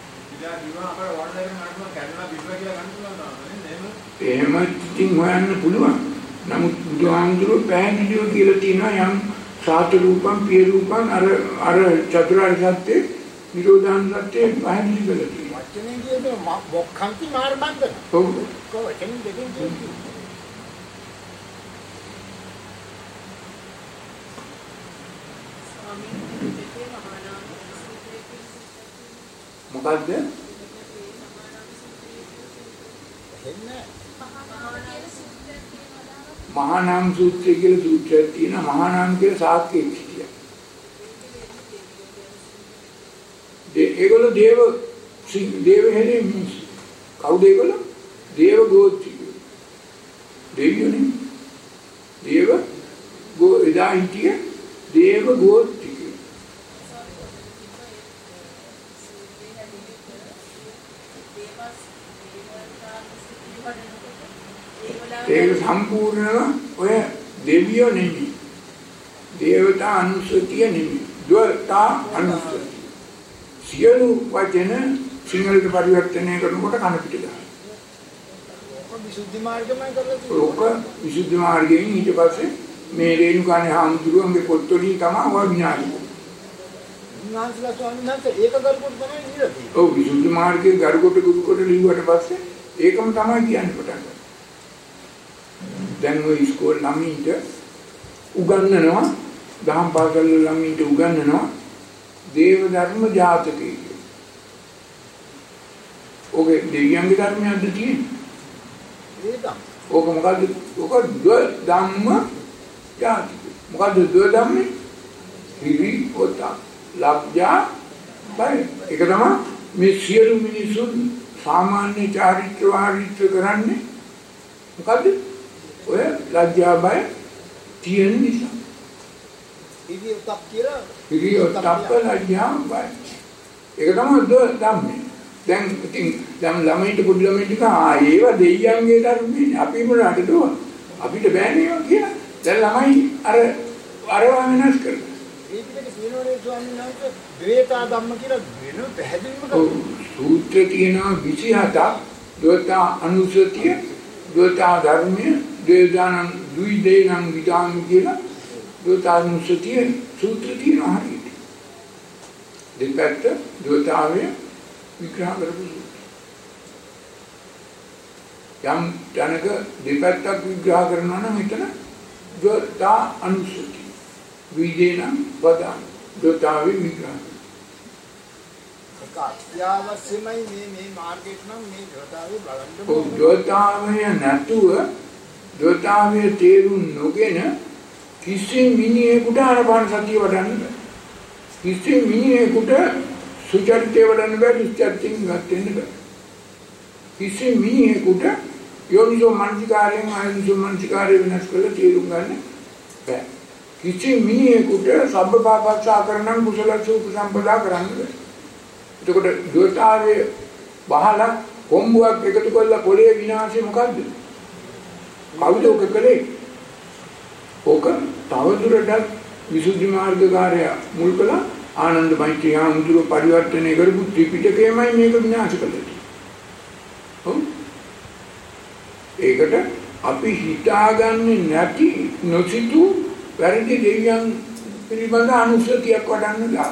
එහෙම ඉතින් හොයන්න පුළුවන්. නමුත් බුදුහාමුදුරුවෝ පැහැදිලිව කියලා තියෙනවා යම් සාත රූපම් පිය රූපම් අර චතුරාර්ය සත්‍ය නිරෝධාන සත්‍ය පැහැදිලි කරලා තියෙනවා. වචනේ කියන්නේ මොක්ඛන්ති මාර්ගබන්ධන. ඔව්. කොහොමද දෙකෙන් කියන්නේ? මොකද්ද? මහා නාම සූත්‍රය කියලා සූත්‍රයක් තියෙනවා. මහා නාම කියලා සාක්කෙක් හිටියා. ඒගොල්ලෝ දේව හැලේ මිනිස්සු. කවුද ඒගොල්ලෝ? දේව ගෝත්‍රිකයෝ. දෙවියෝ නෙමෙයි. දේව එදා හිටිය දේව ගෝත්‍රිකයෝ. ඒක සම්පූර්ණව ඔය දෙවියෝ නෙමෙයි. දේවතා අනුස්සතිය නෙමෙයි. ද්වතා අනුස්සතිය. සියලු වචන සිංහලට පරිවර්තනය කරනකොට කන පිට ගන්නවා. ඔක විසුද්ධි මාර්ගමයි කරලා තියෙන්නේ. ඔක විසුද්ධි මාර්ගයෙන් ඊට පස්සේ මේ රේණුකාණේ හාමුදුරුවන්ගේ පොත්වලින් තමයි ඔය විනාශ වෙන්නේ. උන්වහන්සේලා ස්වාමීන් වහන්සේ ඒක කරුකොට තමයි ඉඳලා තියෙන්නේ. ඔව් විසුද්ධි මාර්ගයේ ගරුකොට ගුරුකොට ලිව්වට පස්සේ ඒකම තමයි කියන්න පටන් ගන්නේ. දැන් ඔය ඉස්කෝල ළමයින්ට උගන්වනවා දහම් පාසල් ළමයින්ට උගන්වනවා දේව ධර්ම ජාතකය. ඔගේ දෙවියන්ගේ ධර්මයක්ද තියෙන්නේ? ඒක. ඔක මොකද්ද? ඔක ධම්ම ජාතකය. මොකද්ද ධම්මේ? හිරි ඔත ලබ්ජා බය. ඒක තමයි මේ සියලු මිනිසුන් සාමාන්‍ය චාරිත්‍ර වාරිත්‍ර කරන්නේ මොකද්ද? ඔය ලැජ්ජා බය තියෙන නිසා. ඉරියොතක් කියලා ඉරියොතක් ලැජ්ජා බය. ඒක තමයි ධම්මේ. දැන් ඉතින් දැන් ළමයින්ට පොඩි ළමයින්ට ඒව දෙයියන්ගේ ධර්මනේ. අපි මොනවද දුව? අපිට බෑනේ ඒවා කියලා. දැන් ළමයි අරවා වෙනස් කරනවා. ඒ පිටේ කියනෝනේ ස්වාමීන් වහන්සේ ද්වේතා ධම්ම කියලා වෙන පැහැදිලිම කරනවා. සූත්‍ර තියෙනවා 27ක්. ද්වේතා අනුසතිය, ද්වේතා ධර්මය, ද්වේදානං ද්විදේනං විදාං කියලා ද්වේතා අනුසතිය සූත්‍ර තියෙනවා හරියට. දෙපැත්ත ද්වේතාවේ විග්‍රහ කරපු යම් තැනක දෙපැත්තක් විග්‍රහ කරනවා නම් එතන ද්වේතා අනුසතිය විදේනං වදාන ද්වේතාවේ විග්‍රහ. අත්‍යවශ්‍යමයි මේ මාර්ගයට නම් මේ ද්වේතාවේ බලන්න ඕනේ. ද්වේතාවය නැතුව ද්වේතාවේ තේරුම් නොගෙන කිසිම මිනිහෙකුට ආනාපාන සතිය වඩන්න බෑ. කිසිම මිනිහෙකුට සුචරිතය වඩන්න බෑ. දුස්චරිතයෙන් ඉවත් වෙන්න බෑ. කිසිම මිනිහෙකුට යෝනිසෝ මනසිකාරයෙන් ආයෝනිසෝ මනසිකාරය වෙනස් කරලා තේරුම් ගන්න බෑ. කිසි මිනිහෙකුට සබ්බපාපස්සා කරනම් කුසලසු උපසම්පදා කරන්න බෑ. එතකොට දුතාවේ බහලා කොම්බුවක් එකතු කරලා පොළේ විනාශය මොකද්ද? කවුද ඔක කළේ? ඕක තවදුරටත් විසුද්ධි මාර්ගකාරය මුල් කළා ආනන්ද මෛත්‍රී ආමුදුර පරිවර්තනය කරපු ත්‍රිපිටකයමයි මේක විනාශ කළේ. ඔව්. ඒකට අපි හිතාගන්නේ නැති නොසිතු වැරදි දෙවියන් පිළිබඳ අනුසතියක් වඩන්න ගන්න.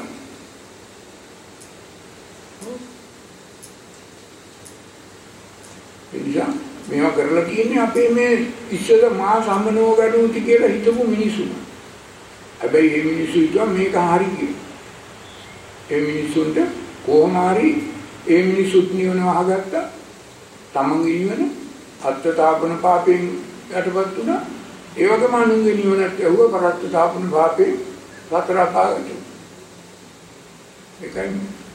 එනිසා මේවා කරලා කියන්නේ අපේ මේ ඉස්සර මා සම්මනෝ ගඩුති කියලා හිතපු මිනිස්සු. හැබැයි මේ මිනිස්සු හිතුවා මේක හරි කියලා. ඒ මිනිස්සුන්ට කොහොම හරි ඒ මිනිස්සුත් නිවන වහගත්තා. තමන්ගේ නිවන අත්තාපන පාපෙන් යටපත් වුණා. ඒ වගේම අනුන්ගේ නිවනට ඇහුව පරත්තාපන පාපෙන් සතර අපාගත. ඒකයි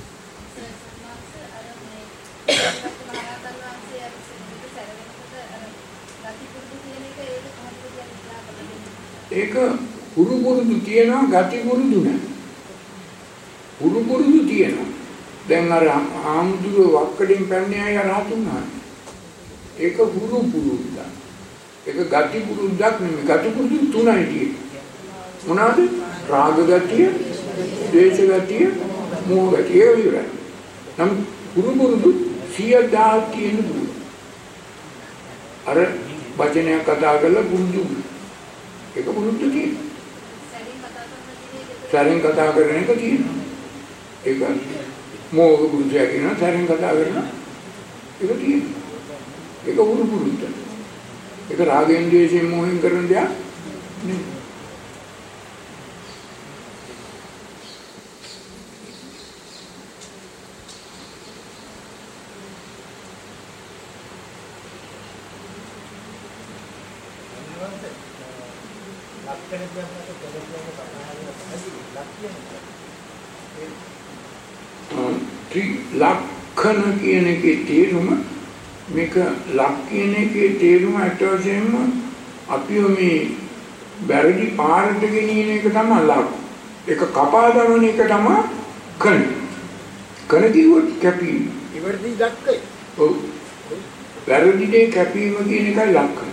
ඒක හුරු පුරුදු තියෙනවා ගති පුරුදු නැහැ. හුරු පුරුදු තියෙනවා. දැන් අර ආමුදුර වක්කඩින් පැන්නේ අය රහතුන්නා. ඒක හුරු පුරුද්දක්. ඒක ගති පුරුද්දක් නෙමෙයි. ගති පුරුදු තුනයි තියෙන්නේ. මොනවාද? රාග ගතිය, ද්වේෂ ගතිය, මෝහ ගතිය විතරයි. නම් හුරු පුරුදු 100,000 කියන දුර. අර වචනයක් කතා කරලා පුරුදු. ඒක පුරුදු තියෙනවා. සැරින් කතා කරන එක තියෙනවා. ඒක මෝහ පුරුෂය කියන සැරින් කතා කරන ඒක තියෙනවා. ඒක උරු පුරුද්ද. ඒක රාගෙන් ද්වේෂයෙන් මොහෙන් කරන දෙයක් නෙවෙයි. ලක්ෂණ කියන එකේ තේරුම මේක ලක් කියන එකේ තේරුම අට වශයෙන්ම අපිව මේ බැරදි පාරට ගෙනියන එක තමයි ලක්. ඒක කපා දමන එක තමයි කන. කන කිව්වොත් කැපීම. ඉවර්දී දක්කයි. ඔව්. බැරදි දෙය කැපීම කියන එකයි ලක්ෂණ.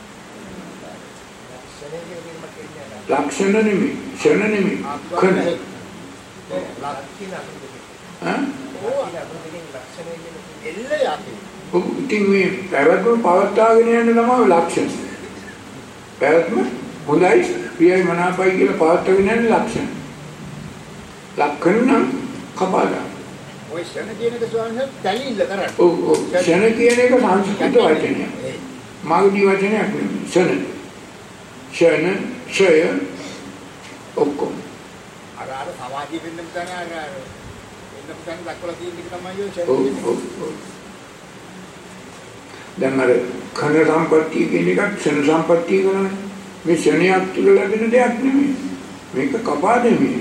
ලක්ෂණ නෙමෙයි, ක්ෂණ නෙමෙයි. කන. ඉතින් මේ පැවැත්ම පවත්වාගෙන යන්න තමයි ලක්ෂණ. පැවැත්ම හොඳයි, ප්‍රියයි, මනාපයි කියලා පවත්වාගෙන යන්න ලක්ෂණ. ලක්ෂණ නම් කපාදා. ඔය ක්ෂණ කියන එක ස්වාමීන් වහන්සේ තැලිල්ල කරන්නේ. ඔව් ඔව්. ක්ෂණ කියන එක සංස්කෘත වචනයක්. මාගදී වචනයක් නෙමෙයි. ක්ෂණ. ක්ෂණ, ක්ෂය ඔක්කොම. අර සමාධිය වෙන්න තමයි අර එන්නපතන් දක්වලා තියෙන එක තමයි ඔය ක්ෂණ කියන්නේ. දැන් අර කන සම්පත්තිය කියන එක ක්ෂණ සම්පත්තිය කරන්නේ. මේ ක්ෂණයක් තුළ ලැබෙන දෙයක් නෙමෙයි. මේක කපා දෙන්නේ.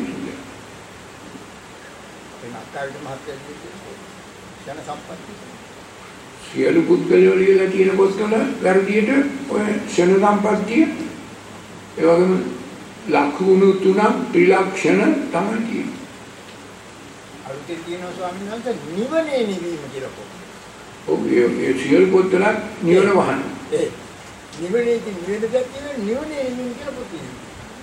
එනකාවිත මහත්යගේ ක්ෂණ සම්පත්තිය. සියලු පුද්ගලයෝ ලියලා තියෙන පොත්වල වැඩියට ඔය ක්ෂණ සම්පත්තිය ඒ වගේම ලක්ෂණ තුනක් ත්‍රිලක්ෂණ තමයි තියෙන්නේ. අලුතෙන් තියෙනවා ස්වාමීන් වහන්සේ නිවනේ නිවීම කියලා පොත. ඔව් ඒ සියලු පොත්වල නිවන වහන. ඒ නිවනේ නිවන දෙයක් කියන නිවනේ නිවීම කියලා පොත තියෙනවා.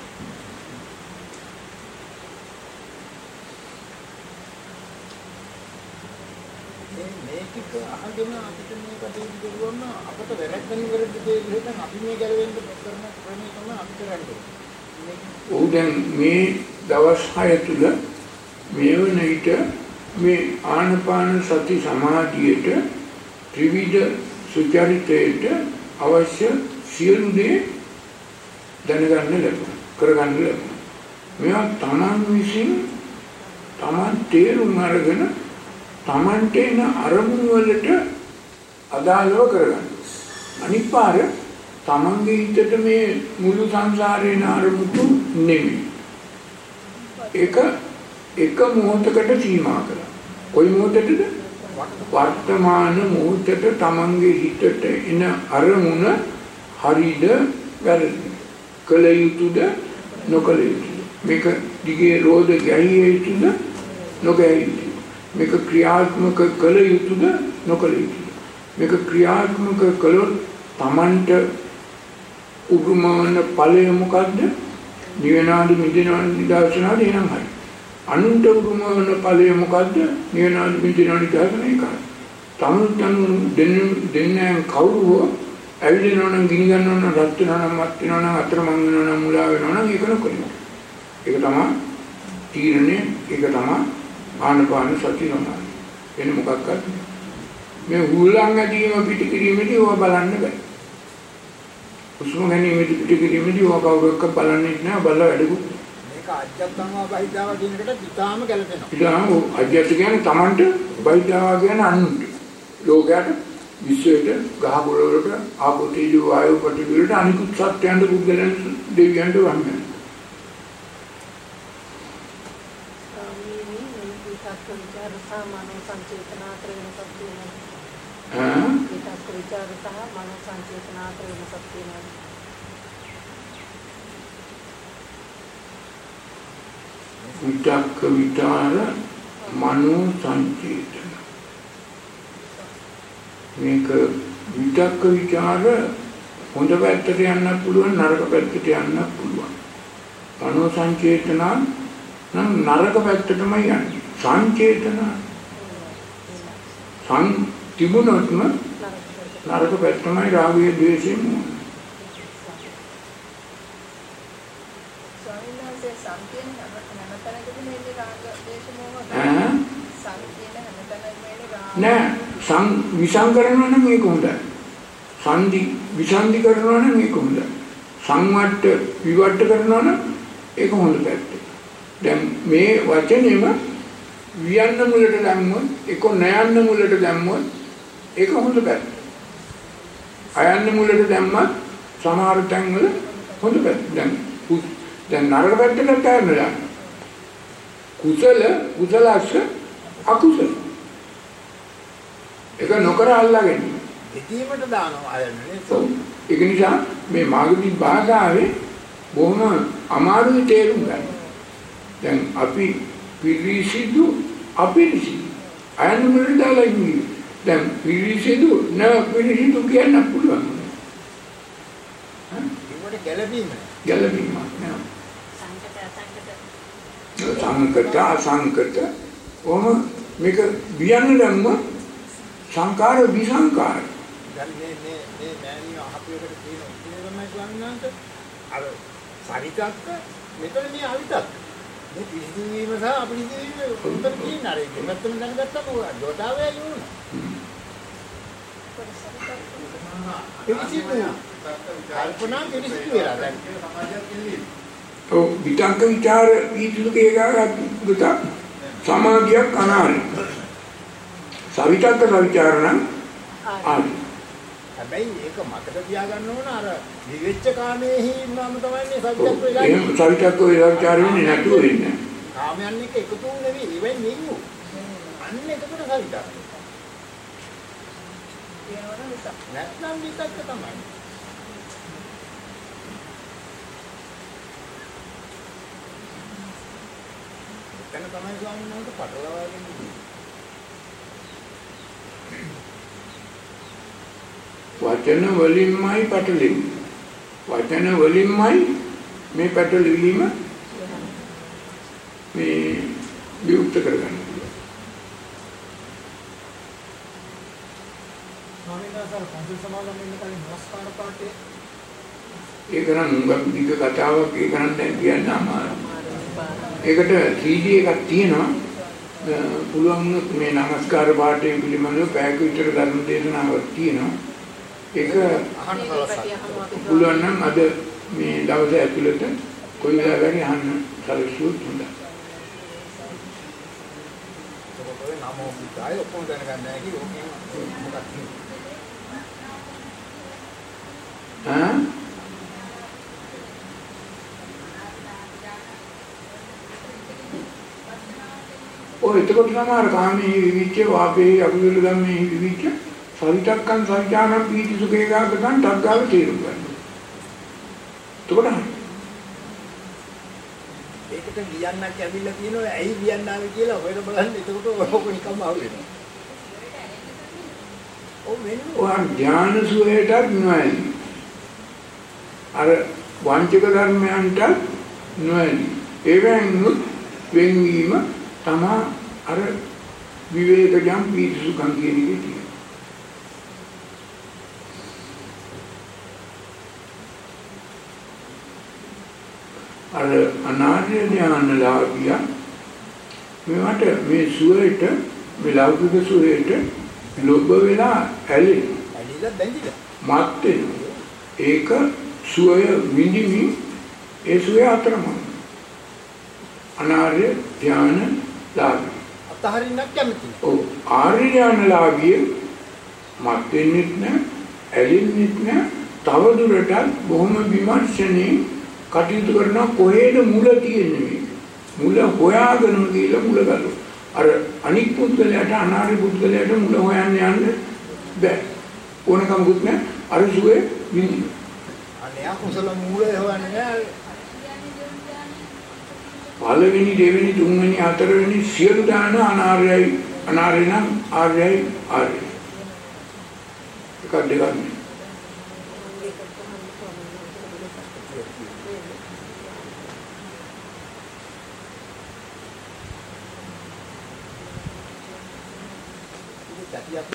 මේක අහගෙන අපිට මේ කටයුතු කරුවම අපට වැරද්දෙන් වැරද්ද දෙයක් අපි මේ ගැලවෙන්න කරන ක්‍රමය තමයි අපි කරන්නේ. ඔව් දැන් මේ දවස් 6 තුල මේ වන විට මේ ආනපාන සති සමාධියට ත්‍රිවිධ සුචරිතයට අවශ්‍ය සියලු දේ දැනගන්න ලැබුණා කරගන්න ලැබුණා. මේවා තමන් විසින් තමන් තේරුම් අරගෙන තමන්ට එන අරමුණු වලට අදාළව කරගන්න. අනිත් පාර තමන්ගේ හිතට මේ මුළු සංසාරේ නාරමුතු නෙමෙයි. එක මොහොතකට සීමා කරලා. කොයි මොහොතටද? වර්තමාන මොහොතට තමන්ගේ හිතට එන අරමුණ හරිද වැරදිද කළ යුතුද නොකළ යුතුද මේක දිගේ රෝද ගැහිය යුතුද නොගැහිය යුතුද මේක ක්‍රියාත්මක කළ යුතුද නොකළ යුතුද මේක ක්‍රියාත්මක කළොත් තමන්ට උරුම වන ඵලය මොකද්ද නිවනාද මිදෙනාද නිදර්ශනාද එනම් හරි අනුන්ට උරුම වන ඵලය මොකද්ද නිවනාද මිදෙනාද නිදර්ශන එකයි තමන් දෙන්නන් කවුරු ඇවිදිනවා නම් ගිනි ගන්නවා නම් රත් වෙනවා නම් මත් වෙනවා නම් අතරමං වෙනවා නම් මුලා වෙනවා නම් ඒක නොකරනවා ඒක තමයි තීරණය ඒක තමයි ආනපාන සති නමයි වෙන මොකක්වත් මේ හුලං ඇදීම පිටිකිරීමේදී ඔය බලන්න බෑ උස්ම ගැනීමේදී පිටිකිරීමේදී ඔය කවුරක්ක බලන්නේ නැහැ බලලා වැඩකුත් මේක අජත්තංවා බහිද්දාව කියන එකට පිටාම ගැලපෙනවා පිටාම අජත්ත කියන්නේ Tamanට බහිද්දාව කියන්නේ අනුන්ට ලෝකයට විශ්වයට ගහකොළ වලට ආපෝ තේජෝ වායෝ පඨවි වලට අනිකුත් සත්‍යයන්ට බුද්ධලෙන් දෙවියන්ට වන්නේ විතක්ක විචාර මනෝ සංචේතන මේක විතක්ක විචාර හොඳ පැත්තට යන්න පුළුවන් නරක පැත්තට යන්න පුළුවන් මනෝ සංචේතන නම් නරක පැත්තටම යන්නේ සංචේතන තිබුණොත්ම නරක පැත්තමයි රාගය ද්වේෂය මොහ නෑ විසංකරනවා නම් මේක හොඳයි සංදි විසන්දි කරනවා නම් මේක හොඳයි සංවට්ට විවට්ට කරනවා නම් ඒක හොඳ පැත්ත දැන් මේ වචනේම වියන්න මුලට දැම්මොත් ඒක නයන්න මුලට දැම්මොත් ඒක හොඳ පැත්ත අයන්න මුලට දැම්මත් සමහර තැන්වල හොඳ පැත්ත දැන් නරක පැත්තට ගන්නවා කුසලස්ස අකුසල ඒක නොකර අල්ලගෙන දෙකීමට දානවා අයන්නේ ඒක නිසා මේ මාගදී භාෂාවේ බොහොම අමාරුයි තේරුම් ගන්න. දැන් අපි පිරිසිදු අපිරිසිදු අයන්න මුලට දාලා ඉන්නේ. දැන් පිරිසිදු පිරිසිදු කියන්න පුළුවන්. ඒකට ගැළපීම නෑ. සංකත අසංකත ඔහොම මේක වියන්න දැම්ම සංකාර විසංකාර දැන් මේ මෑණියෝ අහපියකට කියන උත්තරමයි ගන්නන්ට අර සවිතක්ක මෙතන මේ අවිතක්ක මේ පිළිසිදු වීම සහ අපිළිසිදු වීම උත්තර කියන අර ඒක මැත්තම දැනගත්තම දොටාවේ යුන පිළිසිදු කල්පනා පිළිසිදු වෙලා දැන් සමාජයක් ඉන්නේ ඔව් විතක්ක ਵਿਚාර ඊතුකේ ගාගත සමාධියක් අනාරි සවිතක්ක විචාරණ ආදි හැබැයි ඒක මතක තියාගන්න ඕන අර විවෙච්ච කාමයේහි ඉන්නම තමයි මේ සවිතක්ක වෙලා ඉන්නේ සවිතක්ක විචාර වෙන්නේ නැතුව වෙන්නේ කාමයන් එක්ක එකතු වෙන්නේ ඉවෙන් නෙවෙයි අන්න එතකොට සවිතක්ක නැත්නම් විතක්ක තමයි එතන තමයි ස්වාමීන් වහන්සේ පටලවාගෙන ඉන්නේ වචන වලින්මයි පැටලෙන්නේ. වචන වලින්මයි මේ පැටලෙවීම මේ විවුර්ත කරගන්න පුළුවන්. ස්වාමීන් වහන්සේ පන්සල් සමාදන් වෙන්න කලින් නමස්කාර පාඨය ඒක නම් උංගක් කතාවක් ඒක නම් දැන් කියන්න අමාරුයි. ඒකට 3D එකක් තියෙනවා. පුළුවන් මේ නමස්කාර පාඨයෙන් පිළිබඳව පැයක විතර ධර්ම දේශනාවක් තියෙනවා. ඒක අහන්න පුළුවන් නම් අද මේ දවසේ ඇතුළත කොයි වෙලාවකරි අහන්න සැලසුවොත් හොඳයි. ඔය නමෝ බුද්ධාය ඔක්කොම දැනගන්න නැහැ කි ඕකේ මොකක්ද? ඔය එතකොට සමහර කාමයේ විවිච්ච වාපේ අකුසල ධම්මේ විවිච්ච සවිතක්කං සවිතානම් පීති සුඛ ඒකාග්‍රතං ටග්ගාව තේරුම් ගන්න. එතකොට ඒකට ලියන්නක් ඇවිල්ලා කියනවා ඇයි ලියන්න ආවේ කියලා ඔයර බලන්න එතකොට ඕක නිකම්ම ආව වෙනවා. ඔව් වෙනවා. ඔය ඥාන සුවයටත් නොඇලී. අර වංචක ධර්මයන්ට නොඇලී. ඒවෙන් වෙන්වීම තමා අර විවේකජම් පීති සුඛං කියන එකේ තියෙනවා. අර අනාර්ය ඥානලාභිය මේවට මේ සුවයට මේ ලෞකික සුවයට ලොබ වෙලා ඇලිලා බැඳිලා මත් වෙනවා. ඒක සුවය විඳිමින් ඒ සුවය අතරමං අනාර්ය ඥානලාභිය අතහරින්නක් කැමති නෑ. ඔව් ආර්ය ඥානලාභිය මත් වෙන්නෙත් නෑ ඇලෙන්නෙත් නෑ තව දුරටත් බොහොම විමර්ශනයෙන් කටයුතු කරන කොහෙද මුල තියෙන්නේ මුල හොයාගෙන ගිහලා මුල ගලව. අර අනික් පුද්ගලයාට අනාර්ය පුද්ගලයාට මුල හොයන්න යන්න බෑ. ඕනකමකුත් නෑ. අර සුවේ විඳින්න. අනේ අකුසල මූලය හොයන්නේ නෑ. පළවෙනි දෙවෙනි තුන්වෙනි හතරවෙනි සියලු දාන අනාර්යයි අනාර්ය නම් ආර්යයි ආර්යයි. එකක් දෙකක් නේ. Tapi